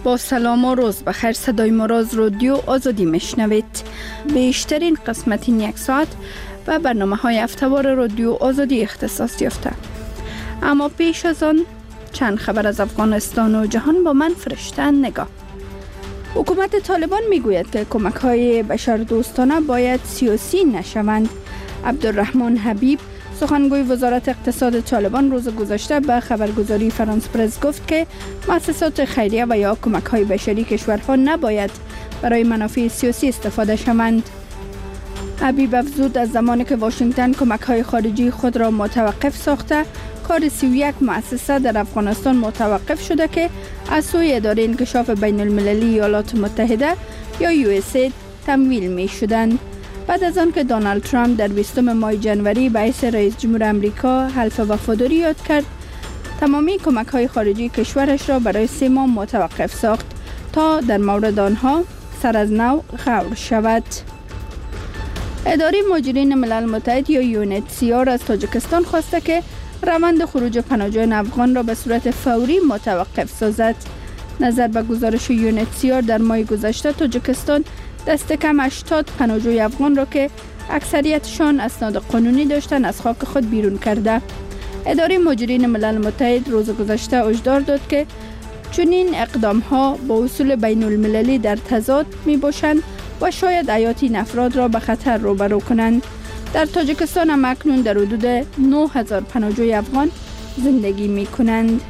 با سلام و روز بخیر، صدای ما را از رادیو آزادی میشنوید. بیشترین قسمت این یک ساعت و برنامه های هفته‌وار رادیو آزادی اختصاص یافته. اما پیش از آن چند خبر از افغانستان و جهان با من فرشته نگاه. حکومت طالبان میگوید که کمک های بشردوستانه باید سیاسی نشوند. عبدالرحمن حبیب، سخنگوی وزارت اقتصاد طالبان، روز گذشته به خبرگزاری فرانس پرس گفت که مؤسسات خیریه و یا کمک های بشری کشورها نباید برای منافع سیاسی استفاده شوند. حبیب افزود از زمانی که واشنگتن کمک های خارجی خود را متوقف ساخته، کار 31 مؤسسه در افغانستان متوقف شده که از سوی اداره انکشاف بین المللی ایالات متحده یا USAID تمویل می شدند. بعد از آن که دونالد ترامپ در 20 ماه جنوری به حیث رئیس جمهور امریکا حلف وفاداری یاد کرد، تمامی کمک های خارجی کشورش را برای 3 ماه متوقف ساخت تا در مورد آنها سر از نو غور شود. اداره مهاجرین ملل متحد یا UNHCR از تاجیکستان خواسته که روند خروج پناهجویان افغان را به صورت فوری متوقف سازد. نظر به گزارش UNHCR در ماه گذشته، تاجیکستان دست کم 80 پناهجوی افغان را که اکثریتشان اسناد قانونی داشتند از خاک خود بیرون کرده. اداره مهاجرین ملل متحد روز گذشته هشدار داد که چنین اقدام‌ها با اصول بین المللی در تضاد می‌باشند و شاید حیات این افراد را به خطر روبرو کنند. در تاجیکستان هم اکنون در حدود 9000 پناهجوی افغان زندگی می‌کنند.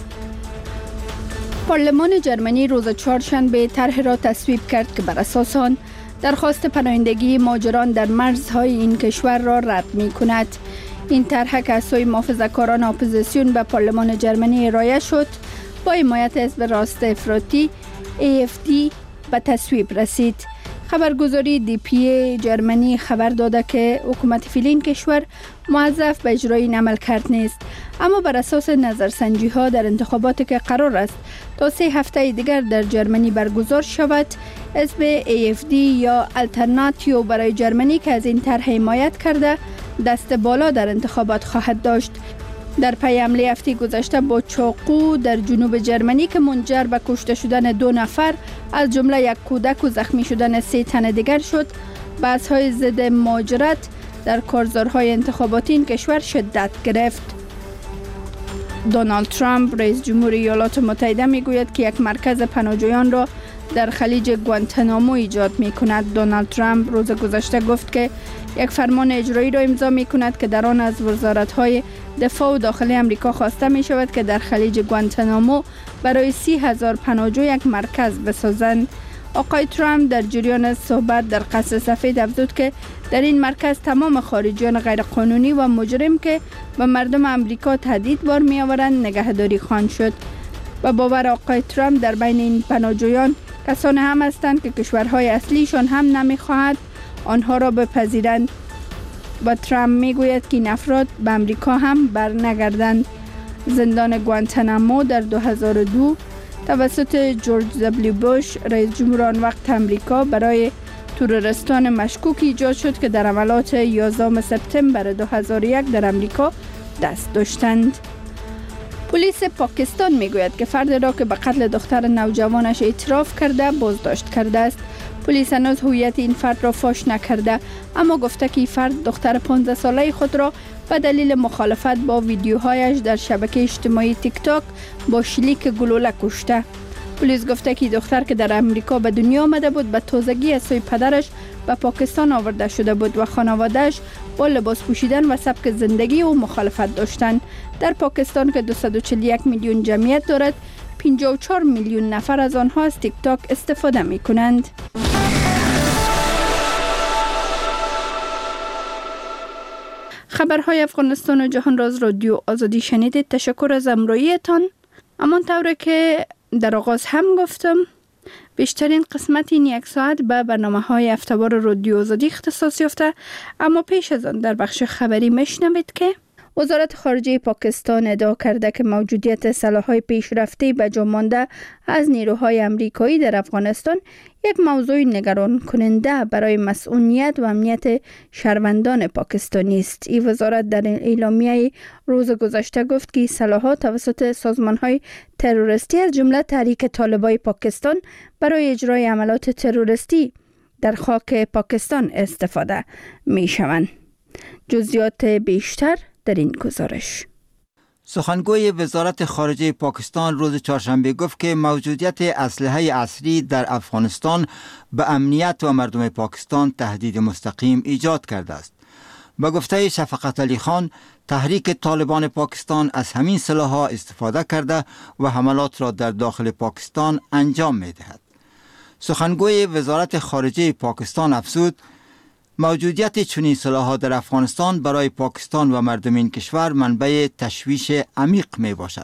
پارلمان جرمنی روز چهارشنبه طرحی را تصویب کرد که بر اساس آن درخواست پناهندگی مهاجران در مرزهای این کشور را رد می‌کند. این طرح که از سوی محافظه‌کاران اپوزیسیون به پارلمان جرمنی ارائه شد، با حمایت حزب راست افراطی AfD به تصویب رسید. خبرگزاری DPA جرمنی خبر داده که حکومت فعلی کشور موظف به اجرای این عملکرد نیست، اما بر اساس نظرسنجی ها در انتخاباتی که قرار است تا 3 هفته دیگر در جرمنی برگزار شود، حزب AfD یا آلترناتیو برای جرمنی که از این طرح حمایت کرده دست بالا در انتخابات خواهد داشت. در پی حمله هفته گذشته با چاقو در جنوب جرمنی که منجر به کشته شدن 2 نفر از جمله یک کودک و زخمی شدن 3 تن دیگر شد، بحث‌های ضد مهاجرت در کارزارهای انتخاباتی این کشور شدت گرفت. دونالد ترامپ رئیس جمهور ایالات متحده میگوید که یک مرکز پناهجویان را در خلیج گوانتانامو ایجاد می کند. دونالد ترامپ روز گذشته گفت که یک فرمان اجرایی را امضا می کند که در آن از وزارت‌های دفاع و داخلی امریکا خواسته می شود که در خلیج گوانتانامو برای 30,000 پناهجو یک مرکز بسازند. آقای ترامپ در جریان صحبت در قصر سفید افزود که در این مرکز تمام خارجیان غیرقانونی و مجرم که به مردم امریکا تهدید بار می آورند نگهداری خواهند شد. و باور آقای ترامپ در بین این پناهجویان کسانی هم هستند که کشورهای اصلیشان هم نمی‌خواهند آنها را بپذیرند و ترامپ میگوید که این افراد به امریکا هم برنگردند. زندان گوانتانامو در 2002 توسط جورج دبلیو بوش رئیس جمهور آن وقت امریکا برای تروریستان مشکوک ایجاد شد که در حملات 11 سپتامبر 2001 در امریکا دست داشتند. پلیس پاکستان میگوید که فردی را که به قتل دختر نوجوانش اعتراف کرده بازداشت کرده است. پلیس هنوز هویت این فرد را فاش نکرده، اما گفته که این فرد دختر 15 ساله خود را به دلیل مخالفت با ویدیوهایش در شبکه اجتماعی تیک تاک با شلیک گلوله کشته. پلیس گفته که دختر که در امریکا به دنیا آمده بود به تازگی از سوی پدرش به پاکستان آورده شده بود و خانواده‌اش با لباس پوشیدن و سبک زندگی او مخالفت داشتند. در پاکستان که 241 میلیون جمعیت دارد، 54 میلیون نفر از آنها از تیک تاک استفاده می کنند. خبرهای افغانستان و جهان را از رادیو آزادی شنیدید. تشکر از همراهیتان. همانطور که در آغاز هم گفتم، بیشترین قسمت این یک ساعت به برنامه‌های هفته‌وار رادیو آزادی اختصاص یافته، اما پیش از آن در بخش خبری میشنوید که وزارت خارجه پاکستان ادعا کرده که موجودیت سلاح‌های پیشرفته به جا مانده از نیروهای آمریکایی در افغانستان یک موضوع نگران کننده برای مسئولیت و امنیت شهروندان پاکستانی است. این وزارت در اعلامیه روز گذشته گفت که سلاح‌ها توسط سازمان‌های تروریستی از جمله تحریک طالبان پاکستان برای اجرای عملیات تروریستی در خاک پاکستان استفاده می‌شوند. جزئیات بیشتر در این گزارش. سخنگوی وزارت خارجه پاکستان روز چهارشنبه گفت که موجودیت اسلحه عصری در افغانستان به امنیت و مردم پاکستان تهدید مستقیم ایجاد کرده است. با گفته شفقت علی خان، تحریک طالبان پاکستان از همین سلاح‌ها استفاده کرده و حملات را در داخل پاکستان انجام می‌دهد. سخنگوی وزارت خارجه پاکستان افزود: موجودیت چنین سلاح‌ها در افغانستان برای پاکستان و مردم این کشور منبع تشویش عمیق می باشد.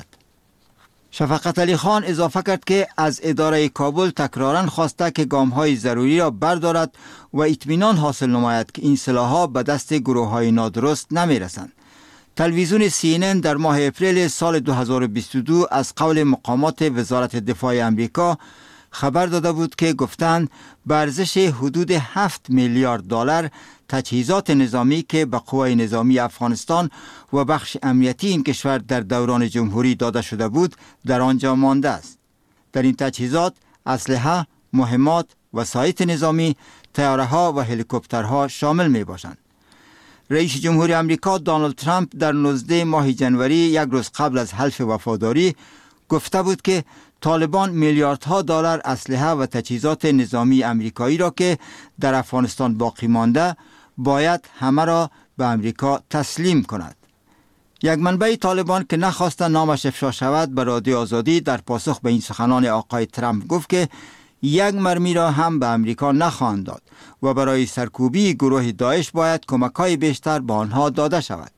شفقت علی خان اضافه کرد که از اداره کابل تکراراً خواسته که گام‌های ضروری را بردارد و اطمینان حاصل نماید که این سلاح‌ها به دست گروه‌های نادرست نمی‌رسند. تلویزیون CNN در ماه اپریل سال 2022 از قول مقامات وزارت دفاع آمریکا خبر داده بود که گفتند به ارزش حدود 7 میلیارد دلار تجهیزات نظامی که به قوای نظامی افغانستان و بخش امنیتی این کشور در دوران جمهوری داده شده بود در آنجا مانده است. در این تجهیزات اسلحه، مهمات، وسایط نظامی، طیاره‌ها و هلیکوپترها شامل می باشند. رئیس جمهور آمریکا دونالد ترامپ در 19 ماه جنوری، یک روز قبل از حلف وفاداری، گفته بود که طالبان میلیاردها دلار اسلحه و تجهیزات نظامی آمریکایی را که در افغانستان باقی مانده باید همه را به آمریکا تسلیم کند. یک منبع طالبان که نخواسته نامش افشا شود به رادیو آزادی در پاسخ به این سخنان آقای ترامپ گفت که یک مرمی را هم به آمریکا نخواهند داد و برای سرکوبی گروه داعش باید کمک‌های بیشتر به آنها داده شود.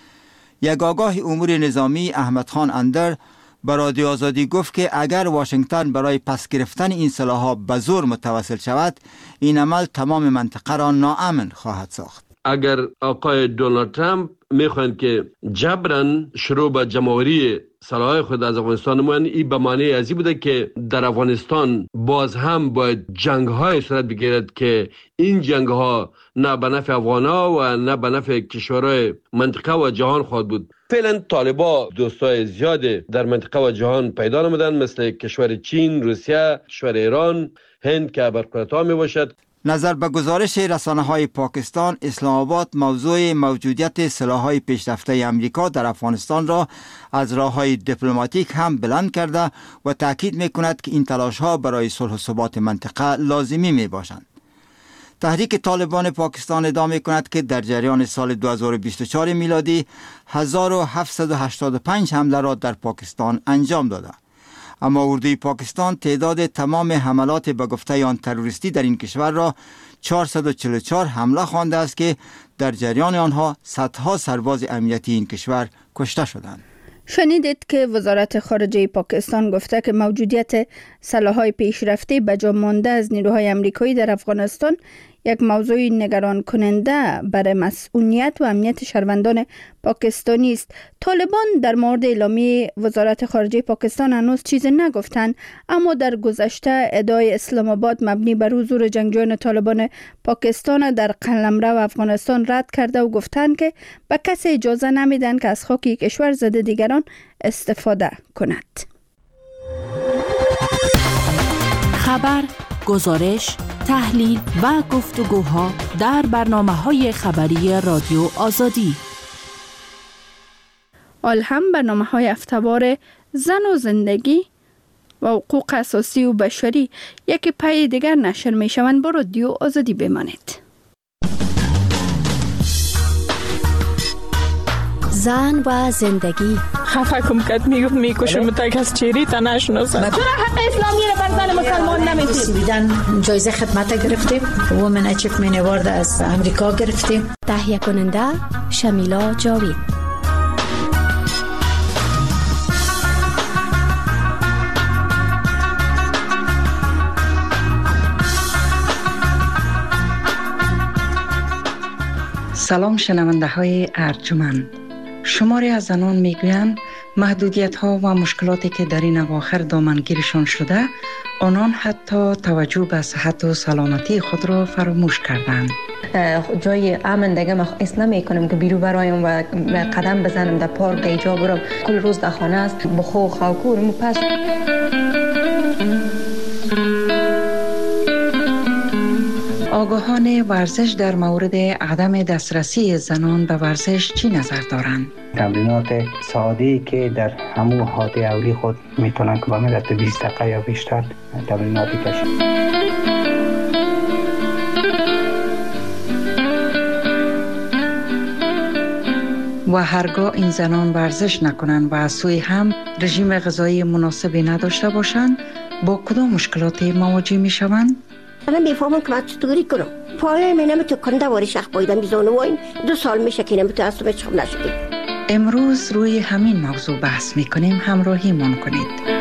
یک آگاه امور نظامی احمد خان اندر به رادیو آزادی گفت که اگر واشنگتن برای پس گرفتن این سلاح‌ها به زور متوسل شود، این عمل تمام منطقه را ناامن خواهد ساخت. اگر آقای دونالد ترامپ میخواهند که جبران شروع به جمع‌آوری سلاح خود از افغانستان نمایند، این به معنی از این بوده که در افغانستان باز هم باید جنگ‌های صورت بگیرد که این جنگ‌ها نه به نفع افغان‌ها و نه به نفع کشورهای منطقه و جهان خواهد بود. فعلا طالبان دوستای زیاد در منطقه و جهان پیدا نمودند، مثل کشور چین، روسیه، کشور ایران، هند که برقرارتا می باشد. نظر به گزارش رسانه‌های پاکستان، اسلام آباد موضوع موجودیت سلاح‌های پیشرفته آمریکا در افغانستان را از راه‌های دیپلماتیک هم بلند کرده و تاکید می‌کند که این تلاش‌ها برای صلح و ثبات منطقه لازمی می‌باشند. تحریک طالبان پاکستان ادعا می‌کند که در جریان سال 2024 میلادی 1785 حمله را در پاکستان انجام داده. اما اردوی پاکستان تعداد تمام حملات به گفته آن تروریستی در این کشور را 444 حمله خوانده است که در جریان آنها صدها سرباز امنیتی این کشور کشته شدند. شنیدید که وزارت خارجه پاکستان گفته که موجودیت سلاح‌های پیشرفته به جا مانده از نیروهای آمریکایی در افغانستان یک موضوع نگران کننده برای مسئولیت و امنیت شهروندان پاکستانی است. طالبان در مورد اعلامیه وزارت خارجه پاکستان هنوز چیزی نگفتند، اما در گذشته ادعای اسلام آباد مبنی بر حضور جنگجویان طالبان پاکستان در قلمرو افغانستان رد کرده و گفتند که به کسی اجازه نمیدن که از خاک کشور ضد دیگران استفاده کند. خبر، گزارش، تحلیل و گفتگوها در برنامه‌های خبری رادیو آزادی. حال هم برنامه‌های هفته‌وار زن و زندگی و حقوق اساسی و بشری یکی پای دیگر نشر می‌شوند. با رادیو آزادی بمانید. زن و زندگی. خفه کم کد میکشم تا کس چیری تا نشناسم. چرا حق اسلامی رو بر زن مسلمان نمیدید؟ بیدن جایزه خدمت گرفتیم. وومن اچیومنت اوارد از امریکا گرفتیم. تهیه کننده شمیلا جاوید. سلام شنونده های ارجمند. شماری از زنان میگویند محدودیت‌ها و مشکلاتی که در این اواخر دامنگیرشان شده، آنان حتی توجه به صحت و سلامتی خود را فراموش کردند. جای امن دیگه من حس نمی‌کنم که بیرون برایم و قدم بزنم در پارک در اینجا برم. کل روز در خانه است بخو خاکورم پس. آگاهان ورزش در مورد عدم دسترسی زنان به ورزش چی نظر دارند؟ تمرینات ساده‌ای که در همون حالت اولی خود میتونن که به مدت 20 دقیقه یا بیشتر تمریناتی کشن. و هرگاه این زنان ورزش نکنند و از سوی هم رژیم غذایی مناسبی نداشته باشند، با کدام مشکلاتی مواجه میشوند؟ من میفهمم که من چطوری کنم. پایه من نمیتونم کنده واری شخ بایدم بیزانه وایم 2 سال میشه که نمیتونم اصلا چخم نشدیم. امروز روی همین موضوع بحث میکنیم. همراهی من کنید.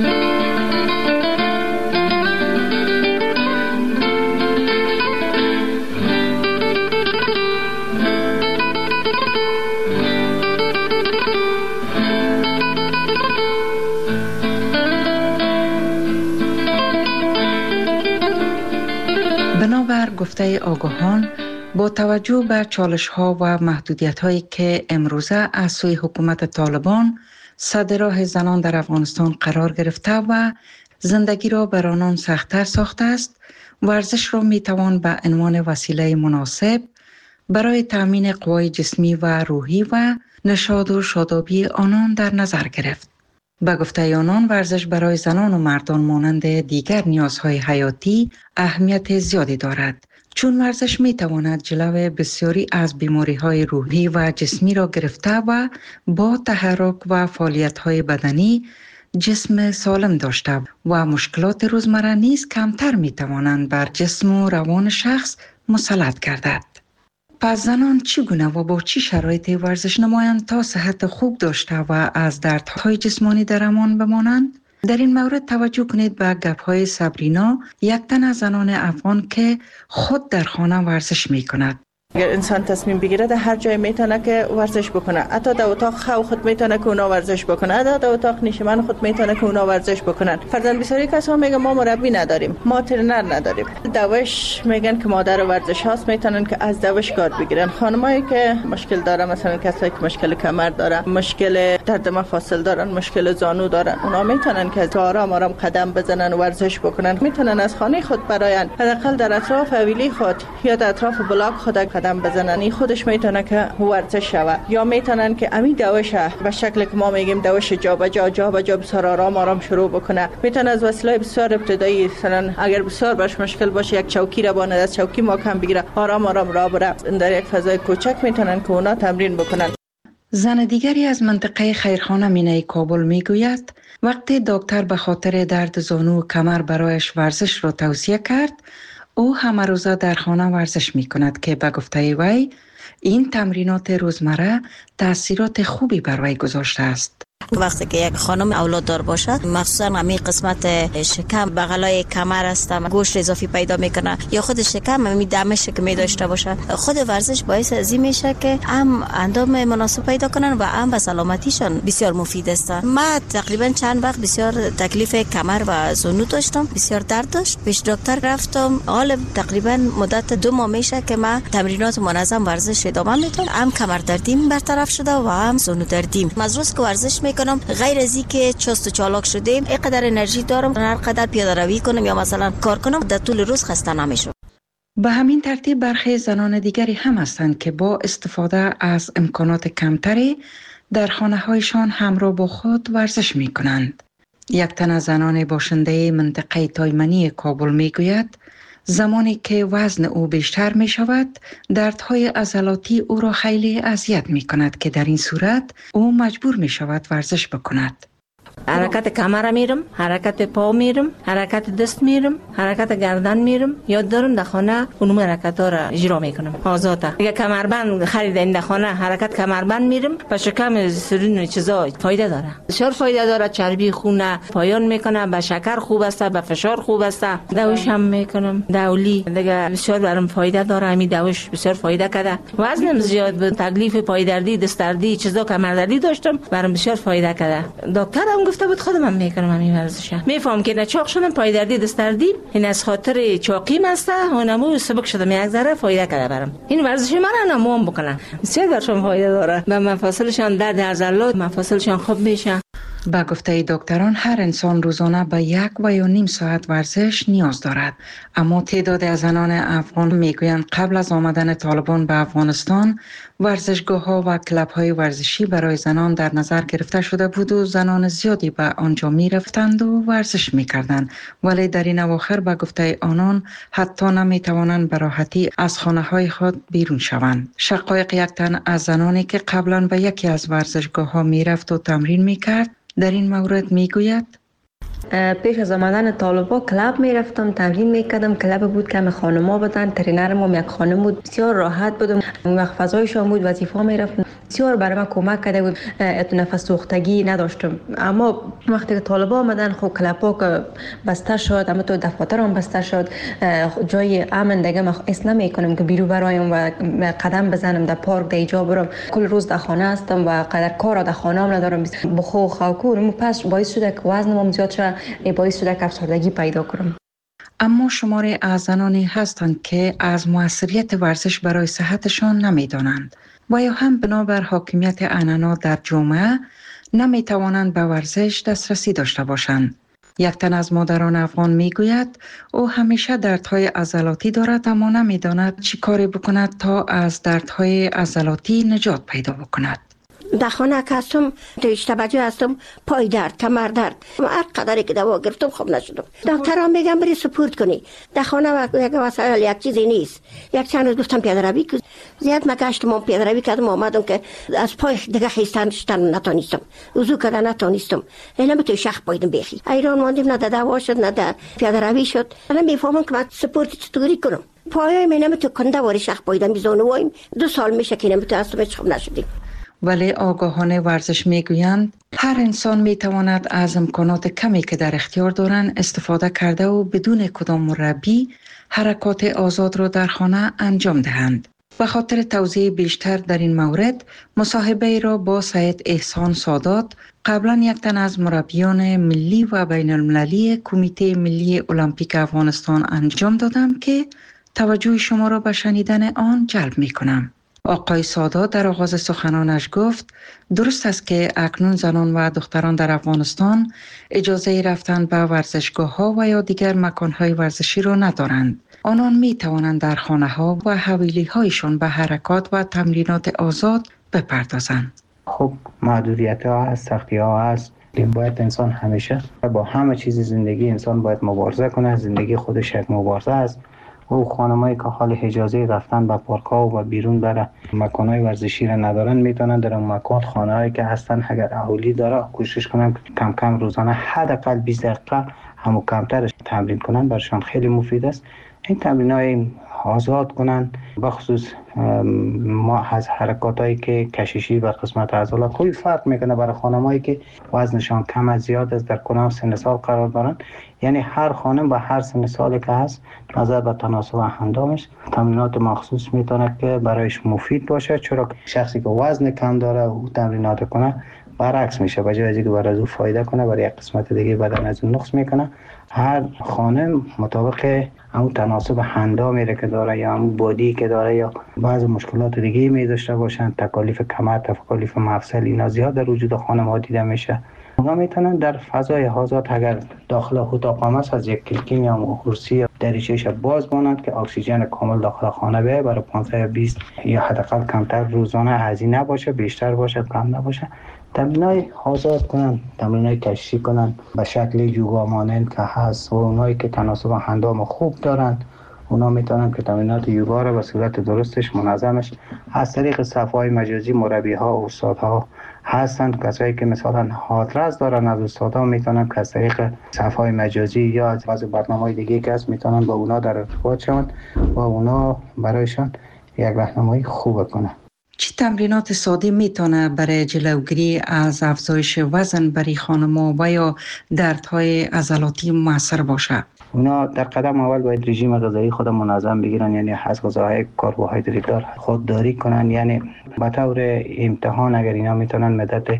بنابر گفته آگاهان، با توجه به چالش‌ها و محدودیت‌هایی که امروزه از سوی حکومت طالبان سد راه زنان در افغانستان قرار گرفته و زندگی را بر آنان سخت‌تر ساخته است، ورزش را می‌توان به عنوان وسیله مناسب برای تأمین قوای جسمی و روحی و نشاط و شادابی آنان در نظر گرفت. به گفته آنان، ورزش برای زنان و مردان مانند دیگر نیازهای حیاتی اهمیت زیادی دارد، چون ورزش می تواند جلو بسیاری از بیماری‌های روحی و جسمی را گرفته و با تحرک و فعالیت‌های بدنی جسم سالم داشته و مشکلات روزمره نیز کمتر می توانند بر جسم و روان شخص مسلط گردد. پس زنان چگونه و با چی شرایطی ورزش نمایند تا صحت خوب داشته و از دردهای جسمانی در امان بمانند؟ در این مورد توجه کنید به گپ‌های صبرینا، یک تن از زنان افغان که خود در خانه ورزش می‌کند. اگر انسان تصمیم بگیره در هر جای میتونه که ورزش بکنه، حتی در اتاق خواب خود میتونه که اونا ورزش بکنه، حتی در اتاق نشیمن خود میتونه که اونا ورزش بکنن. فرضاً بسیاری کسا میگن ما مربی نداریم، ما ترینر نداریم. دوش میگن که مادر ورزش هاست، میتونن که از دوش کار بگیرن. خانمایی که مشکل داره، مثلا کسایی که مشکل کمر دارن، مشکل درد مفاصل دارن، مشکل زانو دارن، اونا میتونن که آرام آرام قدم بزنن و ورزش بکنن. میتونن از خانه خود براین حداقل در اطراف حویلی خود یا در اطراف بلاک خود قدم بزنن. خودش میتونه که ورزش شود. یا میتونن که امی دوش به شکلی که ما میگیم دوش جا به جا بسیار آرام آرام شروع بکنه. میتونه از وسیله بسیار ابتدایی، مثلا اگر بسیار باش مشکل باشه یک چوکی را باند از چوکی محکم بگیره، آرام آرام راه بره. در یک فضای کوچک میتونن که اونا تمرین بکنن. زن دیگری از منطقه خیرخانه مینای کابل میگوید وقتی دکتر به خاطر درد زانو و کمر برایش ورزش را توصیه کرد، او همه روزه در خانه ورزش می کند که به گفته وی این تمرینات روزمره تأثیرات خوبی بر وی گذاشته است. وقتی که یک خانم اولاددار باشد، مخصوصا همین قسمت شکم بغلای کمر است، گوشت اضافی پیدا میکنه یا خود شکم همین دمش که می داشته باشه، خود ورزش باعث از این میشه که هم اندام مناسب پیدا کنن و هم به سلامتیشان بسیار مفید است. ما تقریبا چند وقت بسیار تکلیف کمر و زانو داشتم، بسیار درد داشت، پیش دکتر رفتم. حالا تقریبا مدت 2 ماه میشه که ما تمرینات منظم ورزش ادامه میدم، هم کمر دردیم برطرف شده و هم زانو دردیم. از روز که ورزش میکنم، غیر از اینکه چست و چالاک شدیم، اینقدر انرژی دارم هر قدر پیاده روی کنم یا مثلا کار کنم در طول روز خسته نمیشم. به همین ترتیب برخی زنان دیگری هم هستند که با استفاده از امکانات کمتری در خانه‌هایشان همراه با خود ورزش میکنند. یک تن از زنان باشنده منطقه تایمنی کابل میگوید زمانی که وزن او بیشتر می شود، دردهای عضلاتی او را خیلی اذیت می کند که در این صورت او مجبور می شود ورزش بکند. حرکت کمر میرم، حرکت پا میرم، حرکت دست میرم، حرکت گردن میرم. یاد دارم در خانه اونم حرکت ها را اجرا میکنم آزاده. اگه کمربند خریدین در خانه حرکت کمربند میرم، به شکم سرین چیزا فایده داره، بسیار فایده داره. چربی خون پایان میکنه، به شکر خوب است، به فشار خوب است. دوش هم میکنم، دولی دیگه بسیار برام فایده داره. همین دوش بسیار فایده کرده. وزنم زیاد بود، تکلیف پای دردی، دست دردی، چیزا کمر دردی داشتم، برام بسیار فایده کرده. دکترم گفته بود خودم میکنم همین ورزش. میفهم که چاق شدم، پای دردی، دست دردی، این از خاطر چاقی مسته اونمو سبک شدم، یک ذره فایده کرده برام. این ورزش من نموم بکنم، بسیار برشون فایده داره. به مفاصلشان درد عضلات، مفاصلشان خوب میشه. با گفته دکتران هر انسان روزانه به 1 و یا نیم ساعت ورزش نیاز دارد. اما تعداد از زنان افغان میگویند قبل از آمدن طالبان به افغانستان ورزشگاه‌ها و کلب‌های ورزشی برای زنان در نظر گرفته شده بود و زنان زیادی به آنجا می‌رفتند و ورزش می‌کردند، ولی در این اواخر به گفته آنان حتی نمی‌توانند به راحتی از خانه‌های خود بیرون شوند. شقایق یک تن از زنانی که قبلا به یکی از ورزشگاه‌ها می‌رفت و تمرین می‌کرد در این مورد میگوید: پیش از آمدن طالبا کلب میرفتم، تمرین میکردم. کلب بود که خانما بودن، ترینرم یک خانم بود، بسیار راحت بودم. وقت فضایشان بود، وظیفه میرفتم، بسیار برای من کمک کرده بود. نفس سوختگی نداشتم. اما وقتی که طالبا آمدن خب کلبا که بسته شد، اما تو دفاتر هم بسته شد، جای امن دیگه من حس نمیکنم که بیرون برایم و قدم بزنم در پارک در اینجا برم. کل روز در خانه هستم و قدر کار در خانه هم ندارم. بخو خوکور پس باعث شده که وزنم زیاد شد، باعث شده که افسردگی پیدا کنم. اما شماری از زنانی هستند که از موثریت ورزش برای صحتشان نمیدانند و یا هم بنابر حاکمیت عنانا در جامعه نمیتوانند به ورزش دسترسی داشته باشند. یک تن از مادران افغان میگوید او همیشه دردهای عضلاتی دارد اما نمیداند چی کاری بکند تا از دردهای عضلاتی نجات پیدا بکند. در خانه که هستم توجه هستم، پای درد، کمر درد، هر قدری که دوا گرفتم خوب نشدم. دکترها میگن بری سپورت کنی. در خانه یک وسایل یک چیزی نیست. یک چند روز گفتم پیاده روی که زیاد مگشتم، پیاده روی کردم، آمدم که از پای دیگه خیستن نتونستم، وضو کردن نتونستم. اینا تو شخ پایدم بخی ایران ماندیم، نه دوا شد نه در پیاده روی شد. الان میفهمم که من سپورت چطوری کنم. پای من تو کنده واری شخ پایدم بیزونه وایم 2 سال میشه که نمیتونستم خوب نشدیم. ولی آگاهان ورزش میگویند هر انسان میتواند از امکانات کمی که در اختیار دارند استفاده کرده و بدون کدام مربی حرکات آزاد را در خانه انجام دهند. به خاطر توضیح بیشتر در این مورد مصاحبه را با سید احسان سادات، قبلا یک تن از مربیان ملی و بین المللی کمیته ملی المپیک افغانستان انجام دادم که توجه شما را به شنیدن آن جلب می کنم. آقای سادات در آغاز سخنانش گفت درست است که اکنون زنان و دختران در افغانستان اجازه رفتن به ورزشگاه‌ها و یا دیگر مکان‌های ورزشی را ندارند. آنان می توانند در خانه‌ها و حویلی‌هایشان به حرکات و تمرینات آزاد بپردازند. خب محدودیت‌ها هست، سختی‌ها هست. باید انسان همیشه با همه چیز زندگی انسان باید مبارزه کنه. زندگی خودش یک مبارزه است. او خانمایی که حال اجازه رفتن به پارک‌ها و بیرون بره مکان‌های ورزشی را ندارن، میتونن در اون مکان خانه‌هایی که هستن اگر اهالی داره کوشش کنن کم کم روزانه حداقل 20 دقیقه همو کمترش تمرین کنن، برشان خیلی مفید است. این تمرین‌های آزاد کنن، بخصوص ما از حرکاتایی که کششی و قسمت عضلات خیلی فرق میکنه برای خانمایی که وزنشان کم از زیاد است، در کدام سن سال قرار دارن. یعنی هر خانم با هر سن سالی که هست نظر به تناسب اندامش تمرینات مخصوص میتونه که برایش مفید باشه، چرا شخصی که وزن کم داره او تمرینات کنه برعکس میشه، به جای اینکه برای او فایده کنه برای یک قسمت دیگه بدن از اون نقص میکنه. هر خانم مطابق همون تناسب اندامی که داره یا همون بادی که داره یا بعض مشکلات دیگه می داشته باشن، تکالیف کمر، تکالیف مفصل، اینا زیاد در وجود خانم‌ها دیده میشه. اونا میتونن در فضای آزاد اگر داخل اتاق هم است از یک کلکین یا کرسی دریچه‌اش باز مانند که اکسیژن کامل داخل خانه بیاید برای 15-20 یا حداقل کمتر روزانه هزینه باشه، بیشتر باشه کم نباشه. تمرینای آزاد کنن، تمرینای کشی کنن به شکل یوگا مانند که هست و اونایی که تناسب اندام خوب دارن اونا میتونن که تمرینات یوگا را به صورت درستش منظمش از طریق صفحه‌های مجازی مربی‌ها و استادها هستند. کسایی که مثلا حادرس دارن از استادها میتونن که از طریق صفحه‌های مجازی یا از برنامه‌های دیگه که هست میتونن با اونا در ارتباط شوند و اونا برایشان یک راهنمایی خوب کنن. چه تمرینات ساده میتونه برای جلوگیری از افزایش وزن برای خانم‌ها و یا دردهای عضلاتی موثر باشه؟ اونا در قدم اول باید رژیم غذایی خود منظم بگیرن، یعنی از غذاهای کربوهیدرات دار خودداری کنن. یعنی به طور امتحان اگر اینا میتونن مدت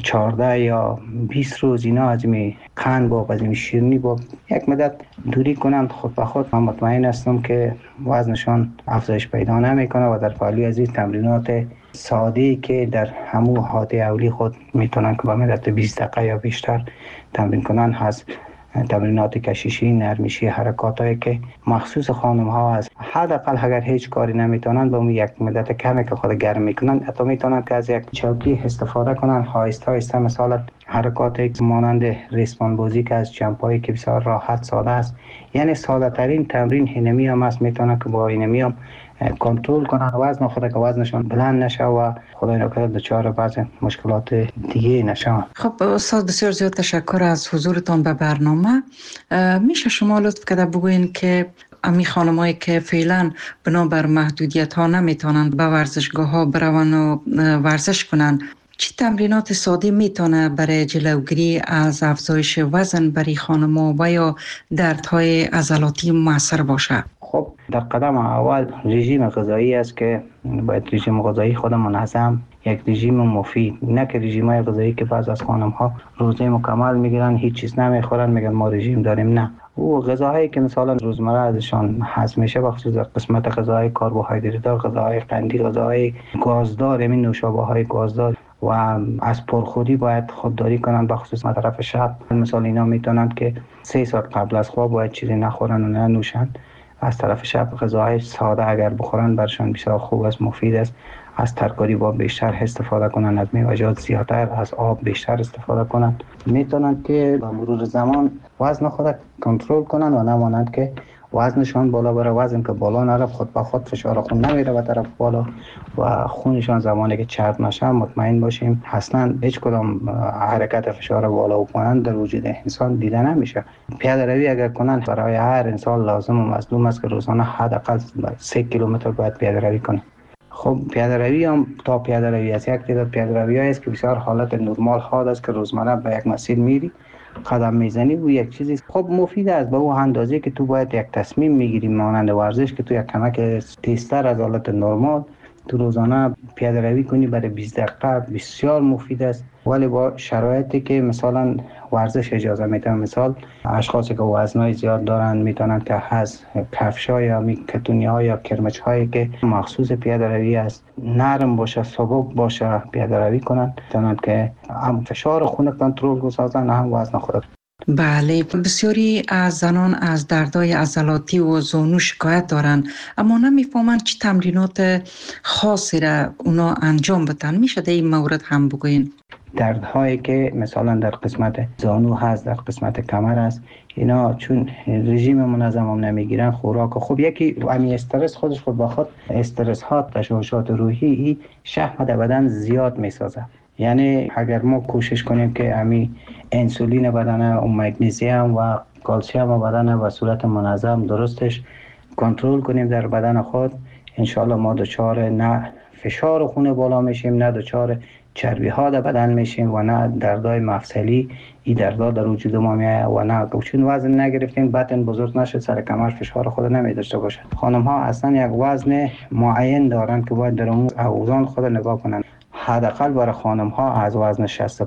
14 یا 20 روز اینا از می قند با از می شیرینی با یک مدت دوری کنن، خود به خود من مطمئن هستم که وزنشان افزایش پیدا نمیکنه و در پالی از این تمرینات ساده‌ای که در همون حالت اولی خود میتونن که به مدت 20 دقیقه یا بیشتر تمرین کنن هست. تمرینات کششی، نرمشی، حرکاتایی که مخصوص خانم ها هست. حداقل اگر هیچ کاری نمیتونن با یک مدت کمی که خود گرم میکنن حتی میتونن که از یک چوکی استفاده کنن، آهسته آهسته مثلا حرکاتی مانند ریسمان بازی که از جمپایی که بسیار راحت ساده است. یعنی ساده ترین تمرین اینمی هم است، میتونن که با اینمی هم کنترل کنن وزن خود که وزنشان بلند نشه و خدای نکرده دچار بعضی مشکلات دیگه نشه. خب استاد بسیار زیاد تشکر از حضورتان به برنامه. میشه شما لطف کرده بگوین که امی خانمایی که فعلا بنابر محدودیت ها نمیتونند به ورزشگاه ها برون و ورزش کنند، چه تمرینات ساده میتونه برای جلوگیری از افزایش وزن برای خانم‌ها و یا دردهای عضلاتی موثر باشه؟ خب در قدم اول رژیم غذایی است که باید رژیم غذایی خود منظم، یک رژیم مفید، نه که رژیم‌های غذایی که بعض از خانم‌ها روزه مکمل میگیرن هیچ چیز نمیخورن میگن ما رژیم داریم. نه، او غذاهایی که مثلا روزمره ازشان هضم میشه بخصوص در قسمت غذاهای کربوهیدرات، غذاهای قندی، غذاهای گازدار، همین نوشابه‌های گازدار و از پرخوری باید خودداری کنن بخصوص طرف شب. مثلا اینا میتونن که 3 ساعت قبل از خواب باید چیزی نخورن و نه نوشن. از طرف شب غذاهای ساده اگر بخورن برشان بسیار خوب است، مفید است. از ترکاری با بیشتر استفاده کنن، از میوه‌جات زیادتر، از آب بیشتر استفاده کنن. میتونن که با مرور زمان وزن خود کنترل کنن و نمانند که وزنشان بالا بره. وزن که بالا نره خود به خود فشار خون نمیره به طرف بالا و خونشان زمانی که چرب نشه مطمئن باشیم اصلا هیچ کدام حرکت فشار بالا و پایین در وجود انسان دیده نمیشه. پیاده روی اگر کنن برای هر انسان لازم و مطلوب است که روزانه حداقل 3 کیلومتر باید پیاده روی کنه. خب پیاده روی هم تا پیاده روی است، یک تعداد پیاده روی است که بسیار حالت نرمال حاد است که روزمره به یک مسیر میری قدم میزنی و یک چیزی خب مفید است به اون اندازه که تو باید یک تصمیم میگیری مانند ورزش که تو یک کمک تیزتر از حالت نرمال تو روزانه پیاده روی کنی برای 20 دقیقه بسیار مفید است، ولی با شرایطی که مثلا ورزش اجازه میده. مثال اشخاصی که وزنای زیاد دارن میتونن که از کفش‌ها یا کتونی‌ها یا کرمچ‌هایی که مخصوص پیاده روی است نرم باشه، سبک باشه پیاده روی کنن، میتونن که هم فشار خون کنترل بسازن هم وزن خود. بله، بسیاری از زنان از دردهای عضلاتی و زانو شکایت دارن اما نمیفهمن چه تمرینات خاصی را اونا انجام بدن. میشه در این مورد هم بگوین؟ دردهایی که مثلا در قسمت زانو هست، در قسمت کمر هست، اینا چون رژیم منظم هم نمیگیرن، خوراک خوب، یکی امی استرس خودش خود با خود استرس ها، تشوشات روحی شحم در بدن زیاد میسازه. یعنی اگر ما کوشش کنیم که امی انسولین بدن و مگنیزیم و کلسیم بدن و صورت منظم درستش کنترل کنیم در بدن خود، انشالله ما دچار نه فشار خون بالا میشیم، نه دچار چربی ها در بدن میشیم و نه دردای مفصلی این دردا در وجود ما میاد و نه چون وزن نگرفتیم بطن بزرگ نشه سر کمر فشار خود نمیداشته باشه. خانم ها اصلا یک وزن معین دارن که باید در اون اوزان خود نگاه کنن. حداقل برای خانم ها از وزن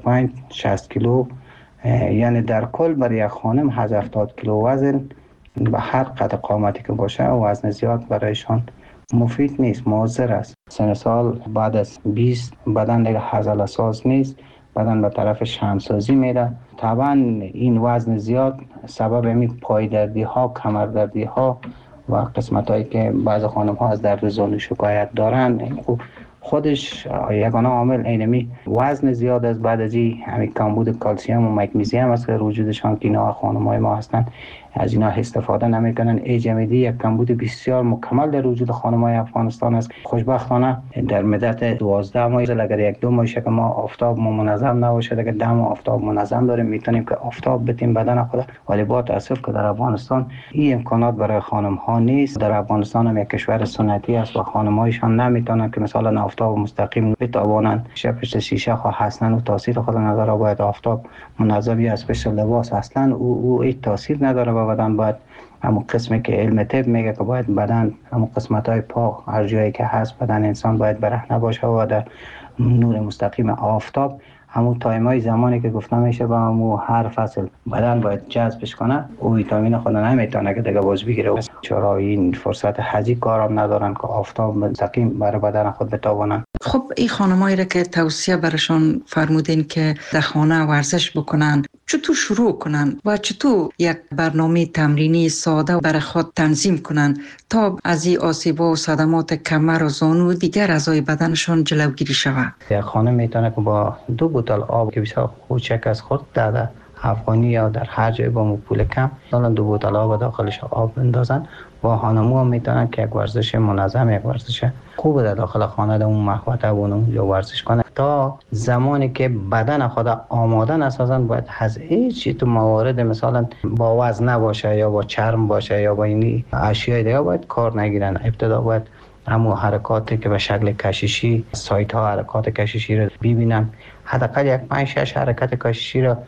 65-60 کیلو، یعنی در کل برای یک خانم 70 کیلو وزن به هر قد قامتی که باشه وزن زیاد برایشان مفید نیست، مضر است. سن سال بعد از 20 بدن دیگه هزل ساز نیست، بدن به طرف شمسازی میره. طبعا این وزن زیاد سبب همین پای دردی ها، کمر دردی ها و قسمت هایی که بعض خانم ها از درد زانو شکایت دارن خودش یگانه عامل اینمی وزن زیاد است. بعد از این همین کمبود کلسیم و مگنیزیم است که وجودشان که اینا خانم‌های ما هستن از اینا استفاده نمیکنن. جمعیتی یک کمبود بسیار مکمل در وجود خانم‌های افغانستان است. خوشبختانه در مدت 12 ماه اگر یک دو ماه که ما آفتاب منظم نباشه، اگر 10 ماه آفتاب منظم داریم میتونیم که آفتاب بتیم بدن خود. ولی با تاسف که در افغانستان این امکانات برای خانم‌ها نیست. در افغانستان هم یک کشور سنتی است و خانم‌هایشان نمیتونن که مثلا آفتاب مستقیم بتوانند پشت شیشه خو هستن و تاثیر خود نداره. باید آفتاب منظمی از پشت لباس اصلا او هیچ تاثیر نداره و بدن باید همون قسمی که علم طب میگه که باید بدن همون قسمت‌های پا هر جایی که هست بدن انسان باید برهنه باشه و در نور مستقیم آفتاب همون تایمای زمانی که گفتم میشه با همون هر فصل بدن باید جذبش کنه او ویتامین خود نمیتونه که دیگه باز بگیره. چرا این فرصت هزی کارم ندارن که آفتاب مستقیم برای بدن خود بتوانن. خب این خانمایی را که توصیه برشان فرمودین که در خانه ورزش بکنن، چطور شروع کنن و چطور یک برنامه تمرینی ساده برای خود تنظیم کنن تا از این آسیب‌ها و صدمات کمر و زانو و دیگر اعضای بدنشان جلوگیری شود؟ یک خانم میتونه که با 2 بوتل آب که بسیار کوچک از خود داده افغانی یا در هر جای با پول کم مثلا 2 بوتل آب داخلش آب بندازن و خانم‌ها هم میتونن که یک ورزش منظم، یک ورزش خوب در داخل خانه در اون مخوطه و اونجا ورزش کنه تا زمانی که بدن خود آماده نسازن. باید از هیچ تو موارد مثلا با وزن نباشه یا با چرم باشه یا با این اشیاء دیگه باید کار نگیرن. ابتدا باید همون حرکاتی که به شکل کششی سایت ها حرکات کششی رو ببینن، حداقل یک 5-6 حرکت کششی رو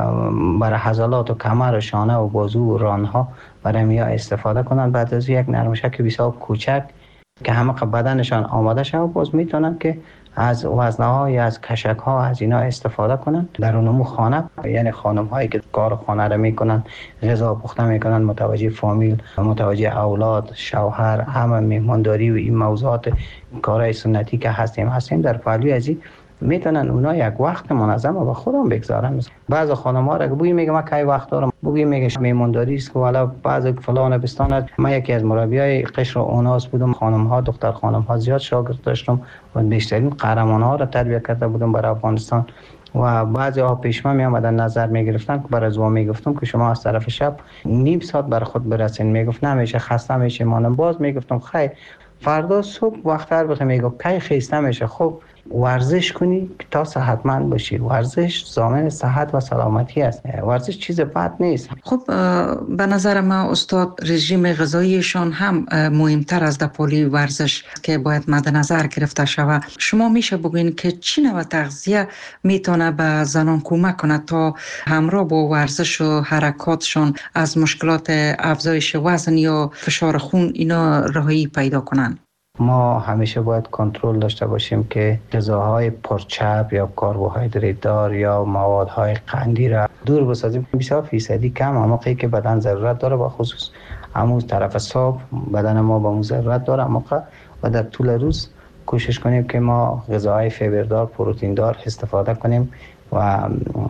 برای عضلات و کمر و شانه و بازو و ران ها برای میا استفاده کنن. بعد از یک نرمشک بسیار کوچک که همه بدنشان آماده شده باز میتونن که از وزنه یا از کشک ها از اینا استفاده کنن در اونمو خانه. یعنی خانم هایی که کار خانه رو میکنن، غذا پخته میکنن، متوجه فامیل، متوجه اولاد، شوهر، همه میهمانداری و این موضوعات کارهای سنتی که هستیم در پهلوی از این میتونن اونا یک وقت منظم و خودم بگذارن. بعضی خانم‌ها را که بگی میگه من کی وقت دارم، بگی میگه میمونداری است که والا بعضی فلان بستان. من یکی از مربیای قشر و اوناس بودم، خانم‌ها دختر خانم‌ها زیاد شاگرد داشتم و بیشترین قهرمان‌ها را تربیت کرده بودم برای افغانستان و بعضی ها پیش من میامدن نظر میگرفتن که برای زوا میگفتم که شما از طرف شب نیم ساعت برای خود برسین. میگفت نمیشه، خسته میشه. مانم باز میگفتم خیر فردا صبح وقت‌تر بخوام. میگفت کی خسته میشه. خب ورزش کنی تا صحتمند باشی. ورزش ضامن صحت و سلامتی است. ورزش چیز بد نیست. خب به نظر ما استاد رژیم غذاییشان هم مهمتر از دپالی ورزش که باید مد نظر گرفته شود. شما میشه بگوین که چی نوع تغذیه میتونه به زنان کمک کنه تا همراه با ورزش و حرکاتشان از مشکلات افزایش وزن یا فشار خون اینا رهایی پیدا کنن؟ ما همیشه باید کنترل داشته باشیم که غذاهای پرچرب یا کربوهیدرات دار یا موادهای قندی را دور بسازیم. 20% کم موقعی که بدن ضرورت داره، با خصوص همون طرف صبح بدن ما با اون ضرورت داره موقع و در طول روز کوشش کنیم که ما غذاهای فیبردار، پروتئین دار استفاده کنیم و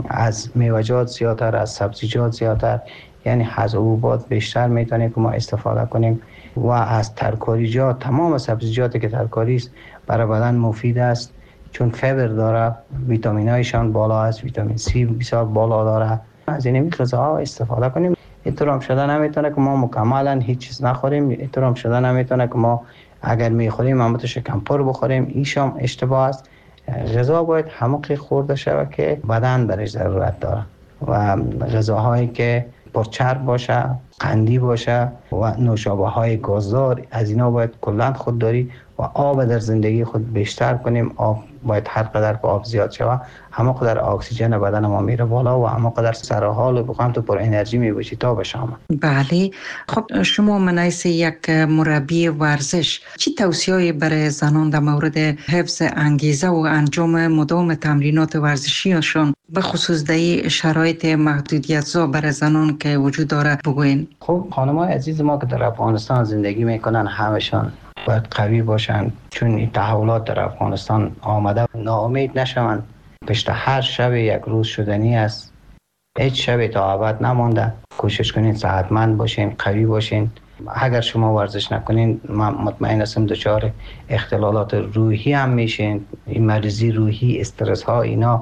از میوه‌جات زیادتر، از سبزیجات زیادتر، یعنی از حبوبات بیشتر میتونیم که ما استفاده کنیم و از ترکاریجات. تمام سبزیجاتی که ترکاری است برای بدن مفید است چون فیبر داره، ویتامینایشان بالا است، ویتامین سی بسیار بالا داره. از این غذاها استفاده کنیم. احترام شده نمیتونه که ما مکملا هیچ چیز نخوریم. احترام شده نمیتونه که ما اگر میخوریم هم شکم پر بخوریم. اینشام اشتباه است. غذا باید همون خورده شود که بدن برش ضرورت داره و غذاهایی که پرچرب باشه، قندی باشه و نوشابه های گازدار، از اینا باید کلاً خودداری و آب در زندگی خود بیشتر کنیم. آب باید هر قدر که آب زیاد شود همه قدر اکسیژن بدن ما میره بالا و همه قدر سر حال و بخوام تو پر انرژی میباشی تا بشام. بله. خب شما منایس یک مربی ورزش چی توصیه‌ای برای زنان در مورد حفظ انگیزه و انجام مدام تمرینات ورزشیشان به خصوص در شرایط محدودیت‌زا برای زنان که وجود داره بگوین؟ خب خانم‌های عزیز ما که در افغانستان زندگی میکنن همشان باید قوی باشن چون این تحولات در افغانستان آمده. ناامید نشوند. پشت هر شب یک روز شدنی است. هیچ شب تا ابد نمانده. کوشش کنین صحتمند باشین، قوی باشین. اگر شما ورزش نکنین من مطمئن هستم دچار اختلالات روحی هم میشین. این مریضی روحی، استرس ها اینا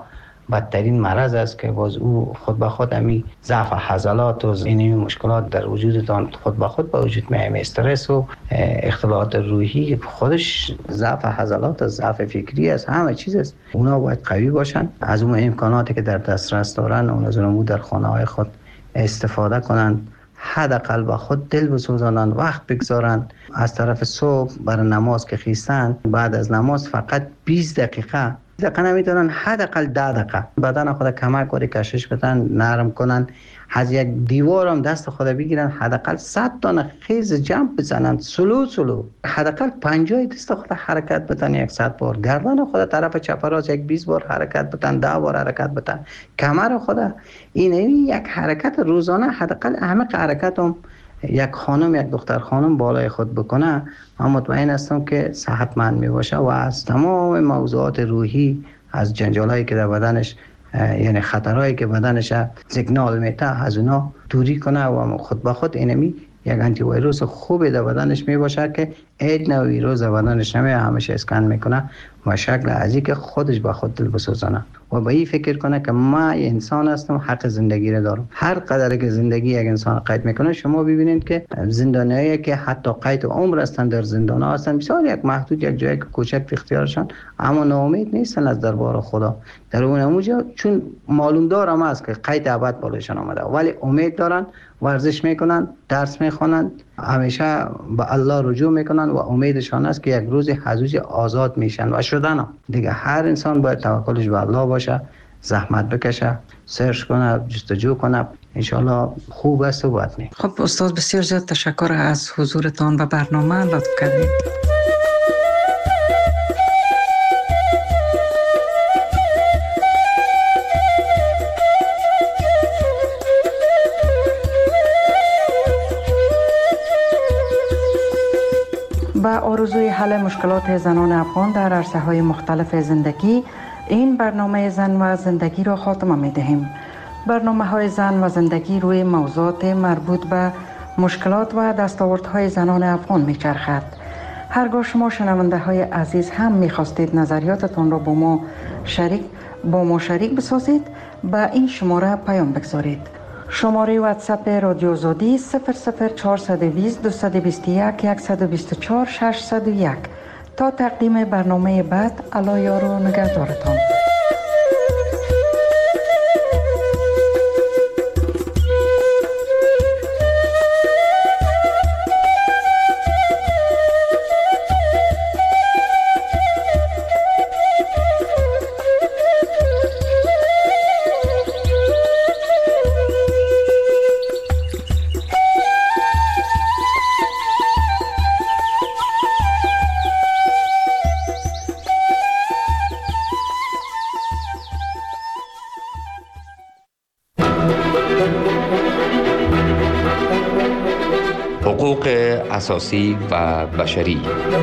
بدترین مرض است که باز او خود به خود امی ضعف عضلات و اینمی مشکلات در وجودتان خود به خود به وجود میاد. استرس و اختلالات روحی خودش ضعف عضلات است، ضعف فکری است، همه چیز است. اونا باید قوی باشن، از اون امکاناتی که در دسترس دارن اون از اون در خانه های خود استفاده کنن، حداقل با خود دل بسوزانند، وقت بگذارن. از طرف صبح برای نماز که خیستن، بعد از نماز فقط 20 دقیقه نمیتونن، حداقل 10 دقیقه بدن خود کمک کنه، کشش بدن، نرم کنن، از یک دیوار هم دست خود بگیرن، حداقل 100 تا خیز جمپ بزنن، سلو حداقل 50 دست خود حرکت بدن 100 بار، گردن خود طرف چپ راست 20 بار حرکت بدن، 10 بار حرکت بدن، کمر خود این یک حرکت روزانه، حداقل اهم حرکت هم یک خانم یک دختر خانم بالای خود بکنه، من مطمئن هستم که صحتمند می باشه و از تمام موضوعات روحی، از جنجالایی که در بدنش یعنی خطرهایی که بدنش سیگنال میده از اونا دوری کنه و خود به خود اینمی یک آنتی ویروس خوبی در بدنش می باشه که این نوع ویروس در بدنش همیشه اسکن میکنه و شکل ازی که خودش به خود دل بسوزانه و به این فکر کنه که ما انسان هستم، حق زندگی رو دارم. هر قدر که زندگی یک انسان قید میکنه، شما ببینید که زندانیایی که حتی قید عمر هستن در زندان ها هستن، بسیار یک محدود یک جای کوچک اختیارشان، اما ناامید نیستن از دربار خدا. در اون موجه چون معلوم دارم است که قید ابد بالایشان آمده، ولی امید دارن، ورزش میکنن، درس میخونن، همیشه به الله رجوع میکنن و امیدشان است که یک روز حضوج آزاد میشن و شدن. دیگه هر انسان باید توکلش به الله باشه، زحمت بکشه، سرچ کنه، جستجو کنه، انشالله خوب است و بد نیست. خب استاد بسیار زیاد تشکر از حضورتان و برنامه لطف کردید. با آرزوی حل مشکلات زنان افغان در عرصه‌های مختلف زندگی، این برنامه زن و زندگی را خاتمه می‌دهیم. برنامه‌های زن و زندگی روی موضوعات مربوط به مشکلات و دستاوردهای زنان افغان می‌چرخد. هرگاه شما شنونده‌های عزیز هم می‌خواستید نظریاتتان را با ما شریک بسازید، به این شماره پیام بگذارید. شماره واتساپ رادیو آزادی 00420 221 124 601. تا تقدیم برنامه بعد، الله یار و نگهدارتان. حقوق اساسی و بشری.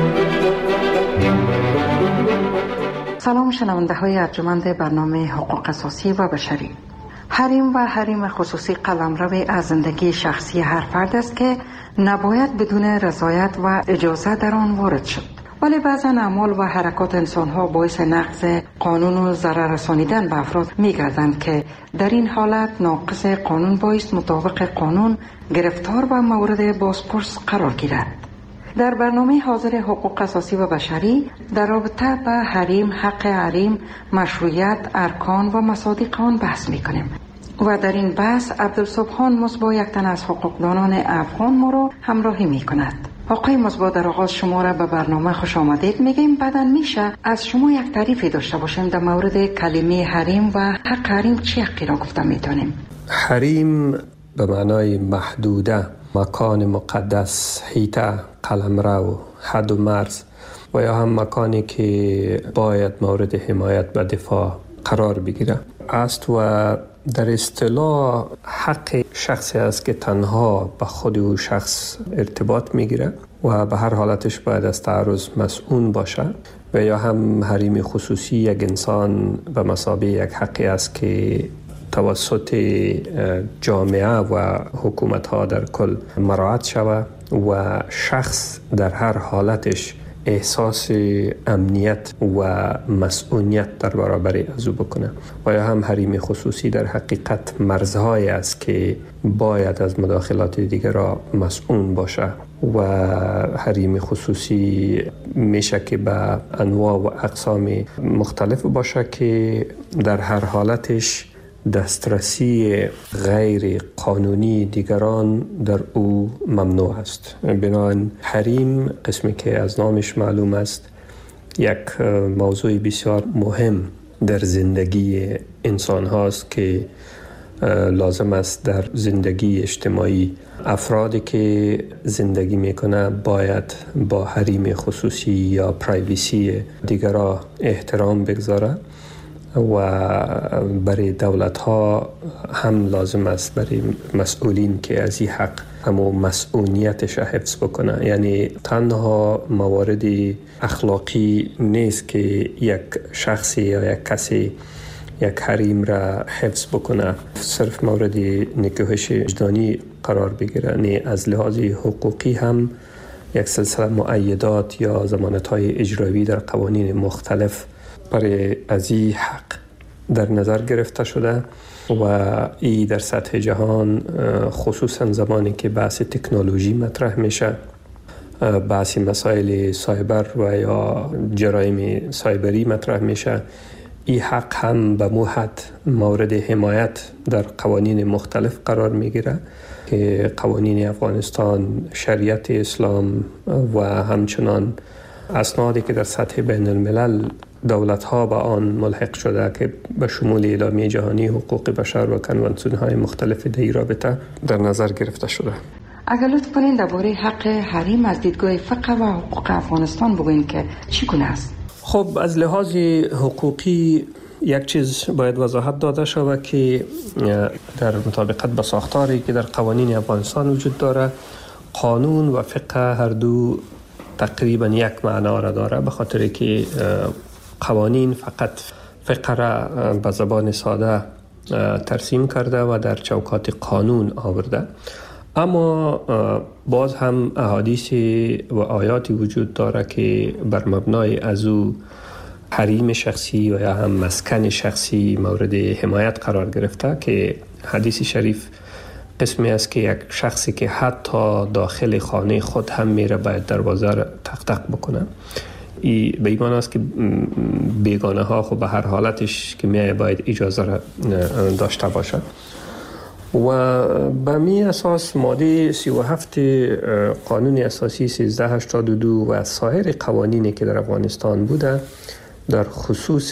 سلام شنونده های ارجمند برنامه حقوق اساسی و بشری. حریم و حریم خصوصی قلمرو از زندگی شخصی هر فرد است که نباید بدون رضایت و اجازه در آن وارد شد. ولی بعضا اعمال و حرکات انسان‌ها باعث نقض قانون و ضرر رسانیدن به افراد می‌گردند که در این حالت ناقض قانون باعث مطابق قانون گرفتار و مورد بازپرس قرار گیرد. در برنامه حاضر حقوق اساسی و بشری در رابطه با حریم، حق حریم، مشروعیت، ارکان و مصادیق آن بحث می‌کنیم. و در این بحث عبدالصبحان مصباح، یک تن از حقوقدانان افغان، ما را همراهی می‌کند. آقای مصباح، در آغاز شما را به برنامه خوش آمدید میگیم. بعداً میشه از شما یک تعریفی داشته باشیم در مورد کلمه حریم و حق حریم چی حقی را گفته میتونیم؟ حریم به معنای محدوده، مکان مقدس، حیطه، قلمرو، حد و مرز و یا هم مکانی که باید مورد حمایت و دفاع قرار بگیره است و در اصطلاح حق شخصی است که تنها به خود او شخص ارتباط میگیره و به هر حالتش باید از تعرض مسئول باشه و یا هم حریم خصوصی یک انسان به مثابه یک حقی است که توسط جامعه و حکومت ها در کل مراعات شود و شخص در هر حالتش احساس امنیت و مسئولیت در برابر از او بکنه. و یا هم حریم خصوصی در حقیقت مرزهایی است که باید از مداخلات دیگران مسئول باشه و حریم خصوصی میشه که به انواع و اقسام مختلف باشه که در هر حالتش دسترسی غیر قانونی دیگران در او ممنوع است. بنابراین حریم، قسمی که از نامش معلوم است، یک موضوع بسیار مهم در زندگی انسان هاست که لازم است در زندگی اجتماعی افرادی که زندگی میکنه باید با حریم خصوصی یا پرایویسی دیگران احترام بگذاره و برای دولت ها هم لازم است برای مسئولین که از این حق همو مسئولیتش حفظ بکنه. یعنی تنها موارد اخلاقی نیست که یک شخصی یا یک کسی یک حریم را حفظ بکنه، صرف مورد نکوهش وجدانی قرار بگیره. یعنی از لحاظ حقوقی هم یک سلسله مؤیدات یا ضمانت‌های اجرایی در قوانین مختلف برای از این حق در نظر گرفته شده و این در سطح جهان خصوصا زمانی که بحث تکنولوژی مطرح میشه، بحث مسائل سایبر و یا جرایم سایبری مطرح میشه، این حق هم به موحد مورد حمایت در قوانین مختلف قرار میگیره که قوانین افغانستان، شریعت اسلام و همچنان اسنادی که در سطح بین الملل دولت ها با آن ملحق شده که به شمول اعلامیه جهانی حقوق بشر و کنوانسیون های مختلف در رابطه در نظر گرفته شده. اگر لطف کنین درباره حق حریم از دیدگاه فقه و حقوق افغانستان بگوین که چگونه است؟ خب از لحاظ حقوقی یک چیز باید وضاحت داده شود که در مطابقت با ساختاری که در قوانین افغانستان وجود داره، قانون و فقه هر دو تقریبا یک معنا را داره، به خاطر که قوانین فقط فقه را به زبان ساده ترسیم کرده و در چوکات قانون آورده، اما باز هم احادیث و آیاتی وجود داره که بر مبنای از او حریم شخصی و یا هم مسکن شخصی مورد حمایت قرار گرفته که حدیث شریف قسمی است که یک شخصی که حتی داخل خانه خود هم میره باید دروازه را تق تق بکنه. به این معنی است که بیگانه ها خب به هر حالتش که میای باید اجازه را داشته باشد. و به می اساس ماده 37 قانون اساسی 1382 و سایر قوانینی که در افغانستان بوده در خصوص